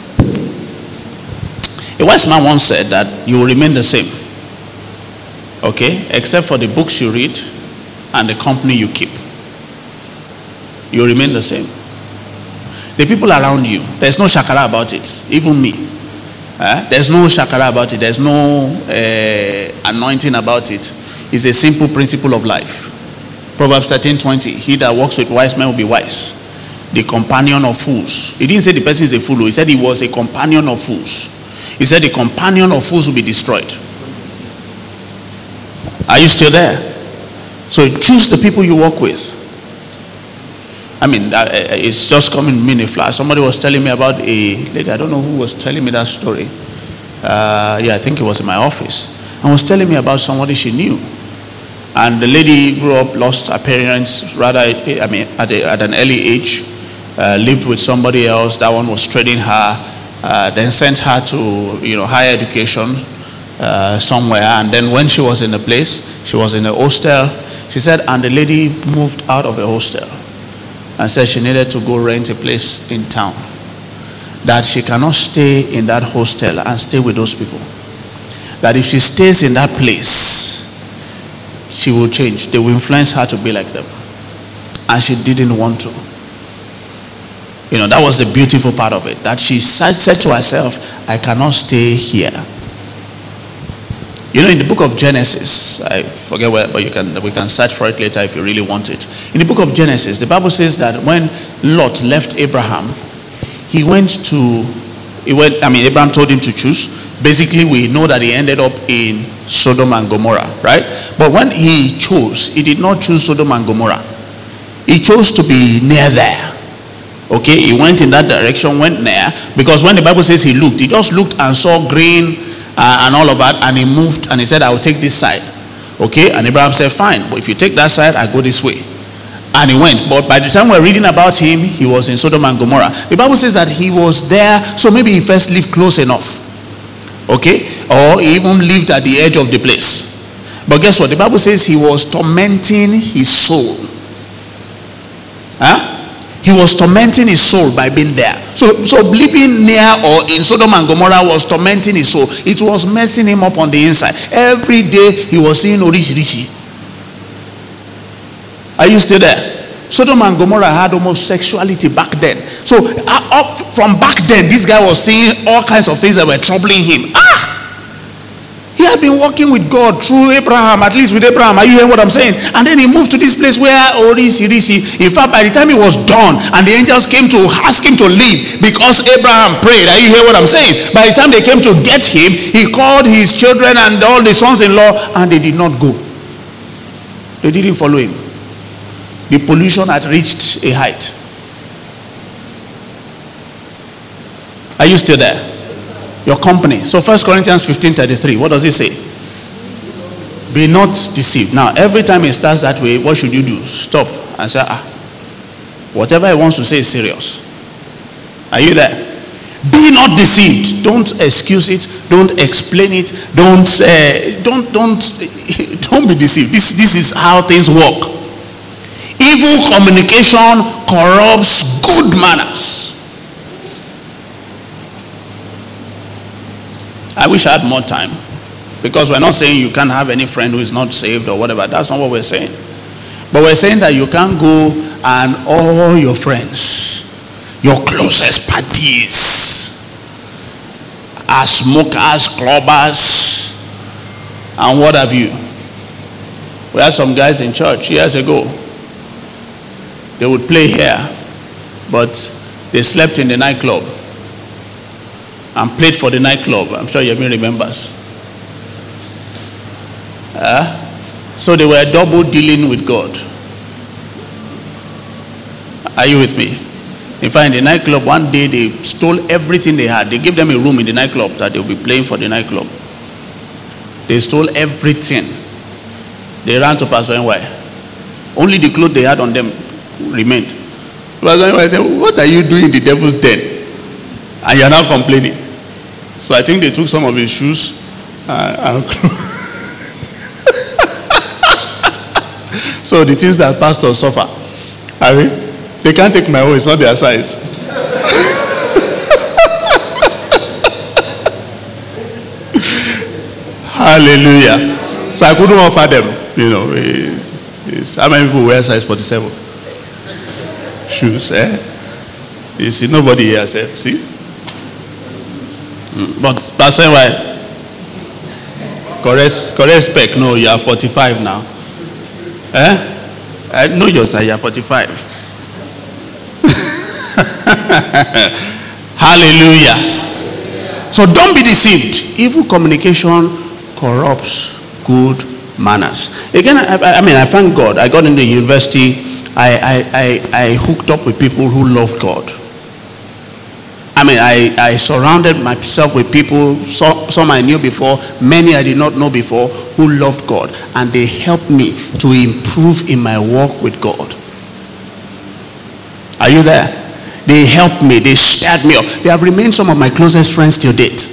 Speaker 2: A wise man once said that you will remain the same. Okay? Except for the books you read and the company you keep. You remain the same. The people around you, there's no shakara about it. Even me. There's no shakara about it. There's no anointing about it. It's a simple principle of life. Proverbs 13:20. He that walks with wise men will be wise. The companion of fools. He didn't say the person is a fool. He said he was a companion of fools. He said the companion of fools will be destroyed. Are you still there? So choose the people you work with. It's just coming to me in a flash. Somebody was telling me about a lady. I don't know who was telling me that story. I think it was in my office. And was telling me about somebody she knew. And the lady grew up, lost her parents at an early age. Lived with somebody else. That one was trading her. Then sent her to higher education somewhere. And then when she was in a place, she was in a hostel. She said, and the lady moved out of the hostel and said she needed to go rent a place in town. That she cannot stay in that hostel and stay with those people. That if she stays in that place, she will change. They will influence her to be like them. And she didn't want to. That was the beautiful part of it. That she said to herself, I cannot stay here. You know, in the book of Genesis, I forget where, but we can search for it later if you really want it. In the book of Genesis, the Bible says that when Lot left Abraham, Abraham told him to choose. Basically, we know that he ended up in Sodom and Gomorrah, right? But when he chose, he did not choose Sodom and Gomorrah. He chose to be near there. Okay, he went in that direction, went near, because when the Bible says he looked, he just looked and saw green and all of that, and he moved and he said, I will take this side. Okay, and Abraham said, fine, but if you take that side, I go this way. And he went. But by the time we're reading about him, he was in Sodom and Gomorrah. The Bible says that he was there, so maybe he first lived close enough. Okay, or he even lived at the edge of the place. But guess what? The Bible says he was tormenting his soul. He was tormenting his soul by being there. So living near or in Sodom and Gomorrah was tormenting his soul. It was messing him up on the inside. Every day he was seeing Rishi. Are you still there? Sodom and Gomorrah had homosexuality back then. So from back then, this guy was seeing all kinds of things that were troubling him. He had been working with God through Abraham, at least with Abraham. Are you hearing what I'm saying? And then he moved to this place where Rishi. In fact, by the time he was done, and the angels came to ask him to leave because Abraham prayed. Are you hearing what I'm saying? By the time they came to get him, he called his children and all the sons-in-law, and they did not go. They didn't follow him. The pollution had reached a height. Are you still there? Your company. So 1 Corinthians 15:33. What does it say? Be not deceived. Now, every time it starts that way, what should you do? Stop and say, whatever he wants to say is serious. Are you there? Be not deceived. Don't excuse it. Don't explain it. Don't be deceived. This is how things work. Evil communication corrupts good manners. I wish I had more time, because we're not saying you can't have any friend who is not saved or whatever. That's not what we're saying. But we're saying that you can't go and all your friends, your closest parties, are smokers, clubbers, and what have you. We had some guys in church years ago. They would play here, but they slept in the nightclub and played for the nightclub. I'm sure Yemi remembers. So they were double dealing with God. Are you with me? In fact, in the nightclub, one day they stole everything they had. They gave them a room in the nightclub that they'll be playing for the nightclub. They stole everything. They ran to Pastor NY. Only the clothes they had on them remained. Pastor NY said, what are you doing in the devil's den? And you're now complaining. So I think they took some of his shoes and clothes. So the things that pastors suffer, I mean, they can't take my own, it's not their size. Hallelujah. So I couldn't offer them, how many people wear size 47 shoes, You see, nobody here says, see? But Pastor, why? Correct spec. No, you are 45 now. I know you are 45. Hallelujah. So don't be deceived. Evil communication corrupts good manners. Again, I thank God. I got into university. I hooked up with people who loved God. I surrounded myself with people, some I knew before, many I did not know before, who loved God. And they helped me to improve in my walk with God. Are you there? They helped me. They stirred me up. They have remained some of my closest friends till date.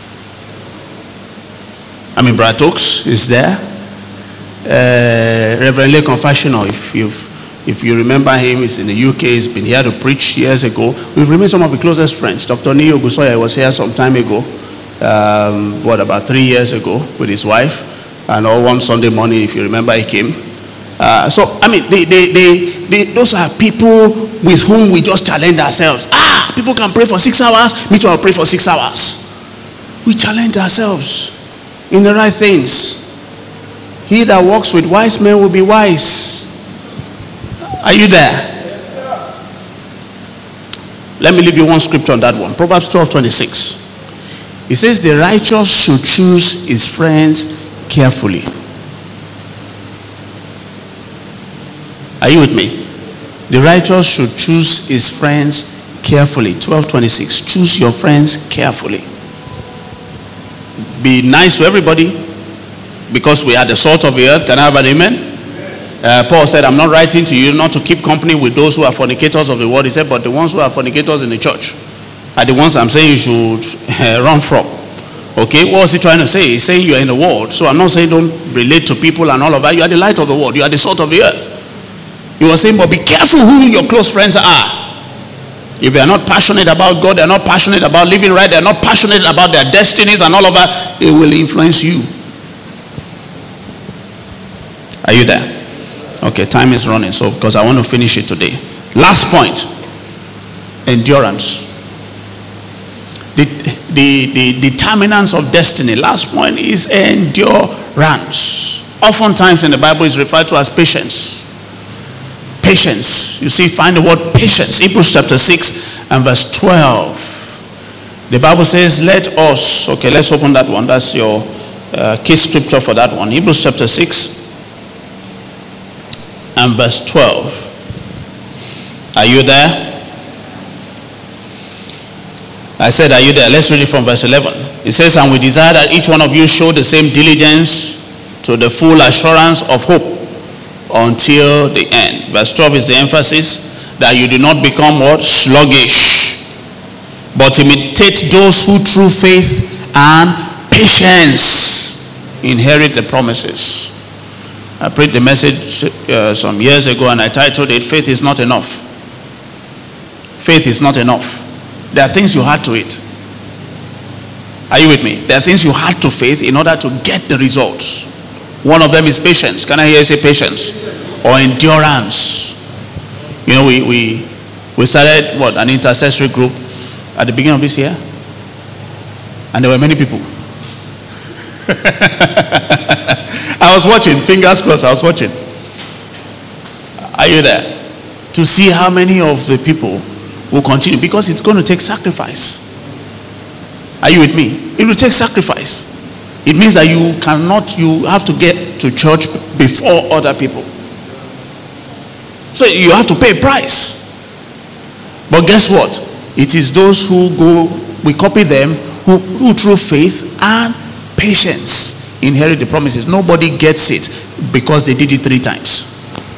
Speaker 2: Brad Oaks is there. Reverend Lake Confessional, if you remember him, he's in the UK. He's been here to preach years ago. We've remained some of the closest friends. Dr. Neo Gusoya was here some time ago. About 3 years ago with his wife. And one Sunday morning, if you remember, he came. Those are people with whom we just challenge ourselves. People can pray for 6 hours. Me too, I'll pray for 6 hours. We challenge ourselves in the right things. He that walks with wise men will be wise. Are you there? Let me leave you one scripture on that one. Proverbs 12:26. It says, the righteous should choose his friends carefully. Are you with me? The righteous should choose his friends carefully. 12:26. Choose your friends carefully. Be nice to everybody, because we are the salt of the earth. Can I have an amen? Paul said, I'm not writing to you not to keep company with those who are fornicators of the world. He said, but the ones who are fornicators in the church are the ones I'm saying you should run from. Okay, what was he trying to say? He's saying you are in the world. So I'm not saying don't relate to people and all of that. You are the light of the world. You are the salt of the earth. He was saying, but be careful who your close friends are. If they are not passionate about God, they are not passionate about living right, they are not passionate about their destinies and all of that, it will influence you. Are you there? Okay, time is running, so because I want to finish it today. Last point. Endurance. The determinants of destiny. Last point is endurance. Oftentimes in the Bible is referred to as patience. Patience. You see, find the word patience. Hebrews chapter 6 and verse 12. The Bible says, let us. Okay, let's open that one. That's your key scripture for that one. Hebrews chapter 6 and verse 12. Are you there? I said, are you there? Let's read it from verse 11. It says, and we desire that each one of you show the same diligence to the full assurance of hope until the end. Verse 12 is the emphasis, that you do not become what? Sluggish, but imitate those who through faith and patience inherit the promises. I preached the message some years ago, and I titled it, faith is not enough. Faith is not enough. There are things you had to it. Are you with me? There are things you had to faith in order to get the results. One of them is patience. Can I hear you say patience? Or endurance. You know, we started an intercessory group at the beginning of this year, and there were many people. I was watching, fingers crossed, I was watching. Are you there? To see how many of the people will continue, because it's going to take sacrifice. Are you with me? It will take sacrifice. It means that you have to get to church before other people. So you have to pay a price. But guess what? It is those who go, we copy them, who through faith and patience inherit the promises. Nobody gets it because they did it 3 times.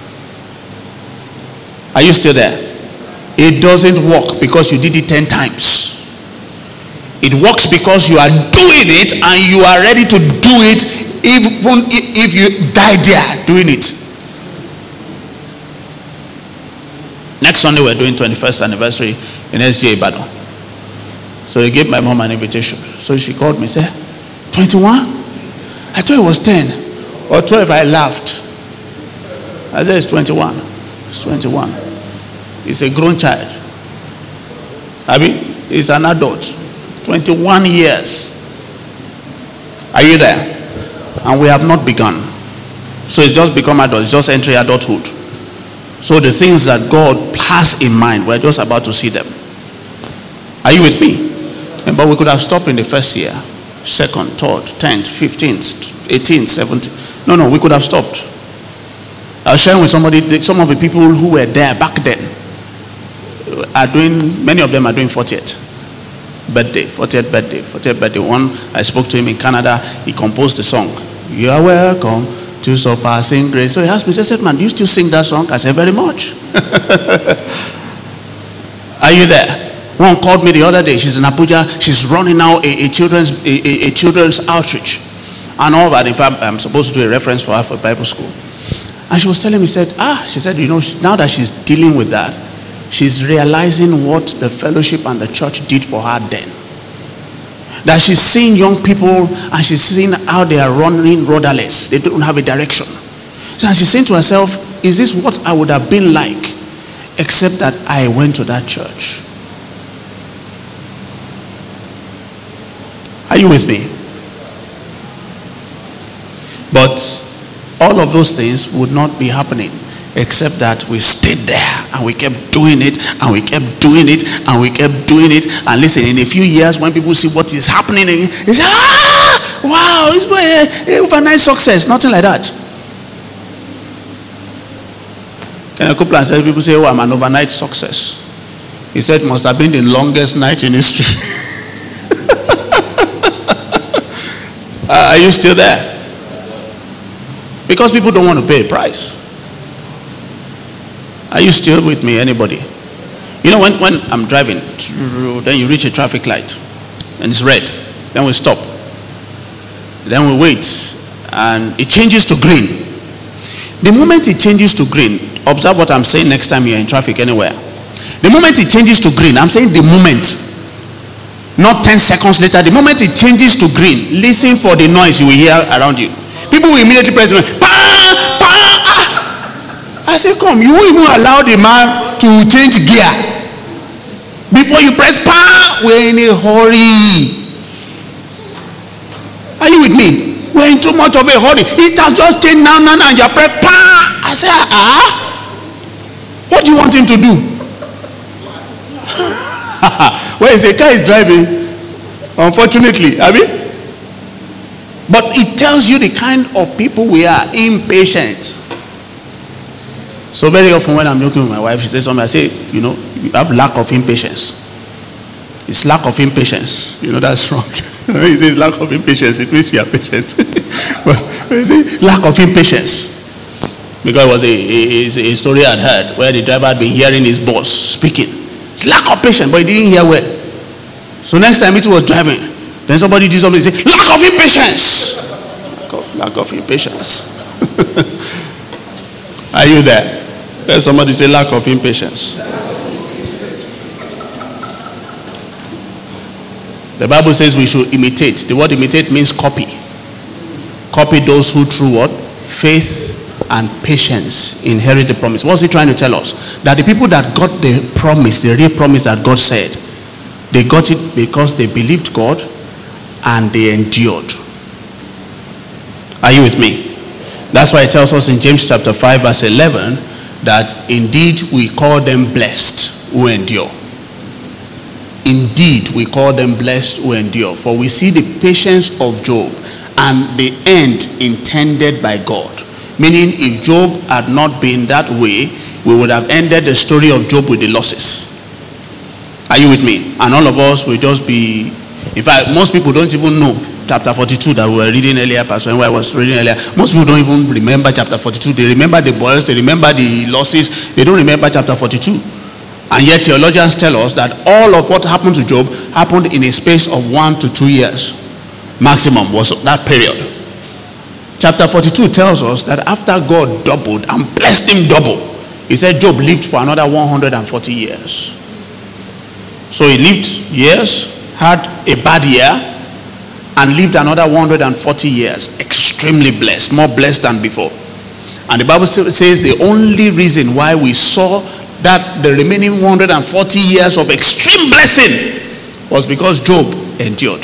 Speaker 2: Are you still there? It doesn't work because you did it 10 times. It works because you are doing it, and you are ready to do it even if you die there doing it. Next Sunday we're doing 21st anniversary in SGA Ibadan. So they gave my mom an invitation. So she called me and said, 21? I thought it was 10 or 12. I laughed. I said, it's 21. It's 21. It's a grown child. I mean, it's an adult. 21 years. Are you there? And we have not begun. So it's just become adult. It's just entering adulthood. So the things that God has in mind, we're just about to see them. Are you with me? But we could have stopped in the first year, 2nd, 3rd, 10th, 15th, 18th, 17th. No, we could have stopped. I was sharing with somebody, some of the people who were there back then are doing, many of them are doing 40th birthday. One, I spoke to him in Canada, he composed the song, you are welcome to surpassing grace. So he asked me, he said, man, do you still sing that song? I said, very much. Are you there? One called me the other day, she's in Abuja, she's running now a children's outreach and all that. In fact, I'm supposed to do a reference for her for Bible school. And she was telling me, she said, you know, now that she's dealing with that, she's realizing what the fellowship and the church did for her then. That she's seeing young people and she's seeing how they are running rudderless. They don't have a direction. So she's saying to herself, is this what I would have been like except that I went to that church? Are you with me? But all of those things would not be happening except that we stayed there and we kept doing it and we kept doing it and we kept doing it. And listen, in a few years when people see what is happening, they say, wow, it's overnight success. Nothing like that. Kenneth Copeland said, people say, oh, I'm an overnight success. He said it must have been the longest night in history. Are you still there? Because people don't want to pay a price. Are you still with me, anybody? You know, when I'm driving, then you reach a traffic light and it's red. Then we stop. Then we wait and it changes to green. The moment it changes to green, observe what I'm saying next time you're in traffic anywhere. The moment it changes to green, I'm saying the moment, not 10 seconds later, the moment it changes to green, listen for the noise you will hear around you. People will immediately press the I say, come, you won't even allow the man to change gear. Before you press we're in a hurry. Are you with me? We're in too much of a hurry. It has just changed now, and you press I say, what do you want him to do? Well, the car is driving, unfortunately, I mean. But it tells you the kind of people we are, impatient. So very often when I'm joking with my wife, she says something, I say, you know, you have lack of impatience. It's lack of impatience. You know, that's wrong. He says lack of impatience, it means you are patient. But he says lack of impatience. Because it was a story I'd heard where the driver had been hearing his boss speaking. It's lack of patience, but he didn't hear well. So next time it was driving, then somebody did something, say, lack of impatience. Lack of impatience. Are you there? Let somebody say lack of impatience. The Bible says we should imitate. The word imitate means copy. Copy those who through what? Faith and patience inherit the promise. What's he trying to tell us? That the people that got the promise, the real promise that God said, they got it because they believed God and they endured. Are you with me? That's why it tells us in James chapter 5 verse 11 that indeed we call them blessed who endure. Indeed we call them blessed who endure. For we see the patience of Job and the end intended by God. Meaning if Job had not been that way, we would have ended the story of Job with the losses. Are you with me? And all of us will just be, in fact, most people don't even know chapter 42 that we were reading earlier, Pastor Enwa was reading earlier. Most people don't even remember chapter 42. They remember the boils, they remember the losses, they don't remember chapter 42. And yet theologians tell us that all of what happened to Job happened in a space of 1 to 2 years. Maximum was that period. Chapter 42 tells us that after God doubled and blessed him double, he said Job lived for another 140 years. So he lived years, had a bad year, and lived another 140 years. Extremely blessed, more blessed than before. And the Bible says the only reason why we saw that the remaining 140 years of extreme blessing was because Job endured.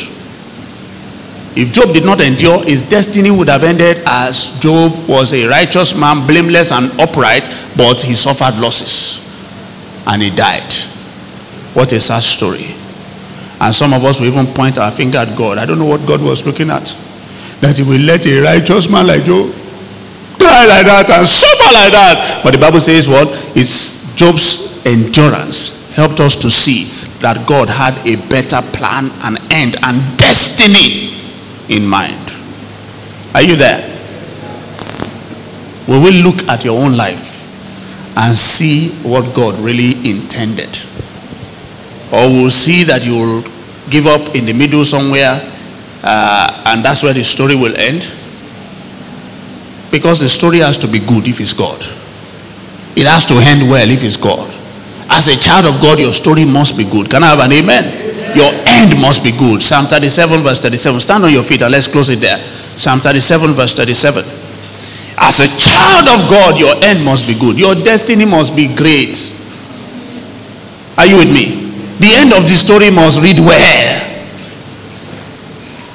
Speaker 2: If Job did not endure, his destiny would have ended as Job was a righteous man, blameless and upright, but he suffered losses and he died. What a sad story. And some of us will even point our finger at God. I don't know what God was looking at. That he will let a righteous man like Job die like that and suffer like that. But the Bible says what? It's Job's endurance helped us to see that God had a better plan and end and destiny in mind. Are you there? We will look at your own life and see what God really intended. Or we'll see that you will give up in the middle somewhere and that's where the story will end. Because the story has to be good if it's God. It has to end well if it's God. As a child of God, your story must be good. Can I have an amen? Your end must be good. Psalm 37 verse 37. Stand on your feet and let's close it there. Psalm 37 verse 37. As a child of God, your end must be good. Your destiny must be great. Are you with me? The end of the story must read well.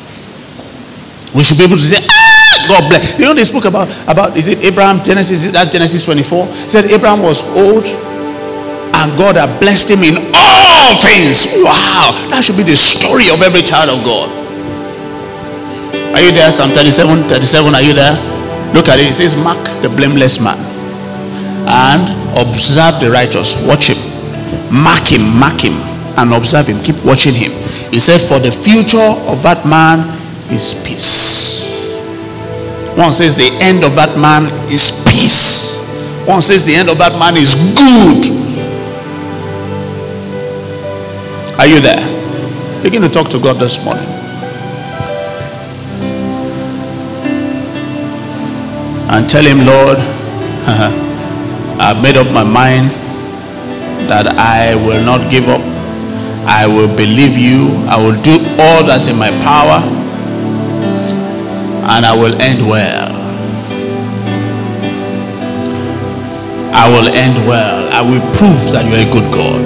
Speaker 2: We should be able to say, God bless. You know, they spoke about is it Abraham, Genesis 24? It said Abraham was old and God had blessed him in all things. Wow, that should be the story of every child of God. Are you there? Psalm 37, are you there? Look at it. It says, mark the blameless man and observe the righteous. Watch him. Mark him, and observe him. Keep watching him. He said, for the future of that man is peace. One says the end of that man is peace. One says the end of that man is good. Are you there? Begin to talk to God this morning. And tell him, Lord, I've made up my mind that I will not give up. I will believe you. I will do all that's in my power. And I will end well. I will end well. I will prove that you're a good God.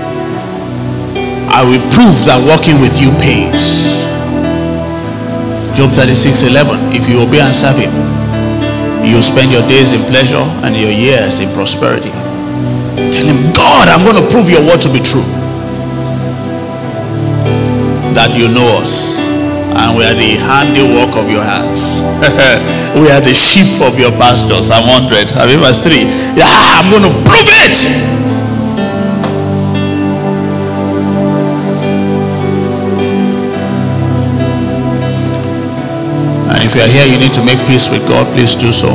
Speaker 2: I will prove that walking with you pays. Job 36:11. If you obey and serve him, you spend your days in pleasure and your years in prosperity. Tell him, God, I'm going to prove your word to be true. That you know us and we are the handiwork of your hands. We are the sheep of your pastures. Psalm 100, verse 3. Yeah, I'm going to prove it. And if you are here, you need to make peace with God. Please do so.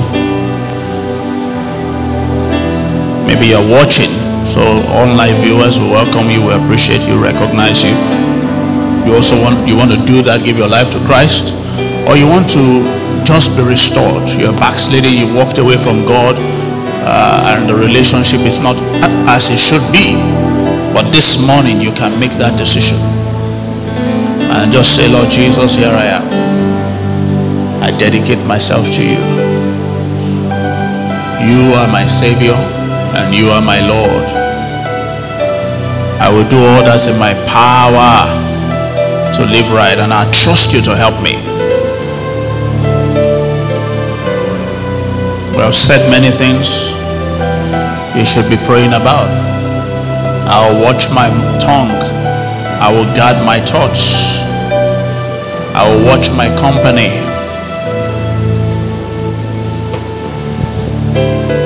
Speaker 2: Maybe you're watching, so online viewers, we welcome you, we appreciate you, recognize you. You also want to do that, give your life to Christ, or you want to just be restored. You're backsliding, you walked away from God, and the relationship is not as it should be. But this morning you can make that decision and just say, Lord Jesus, here I am. I dedicate myself to you. You are my Savior and you are my Lord. I will do all that's in my power to live right, and I trust you to help me. We have said many things you should be praying about. I will watch my tongue. I will guard my thoughts. I will watch my company.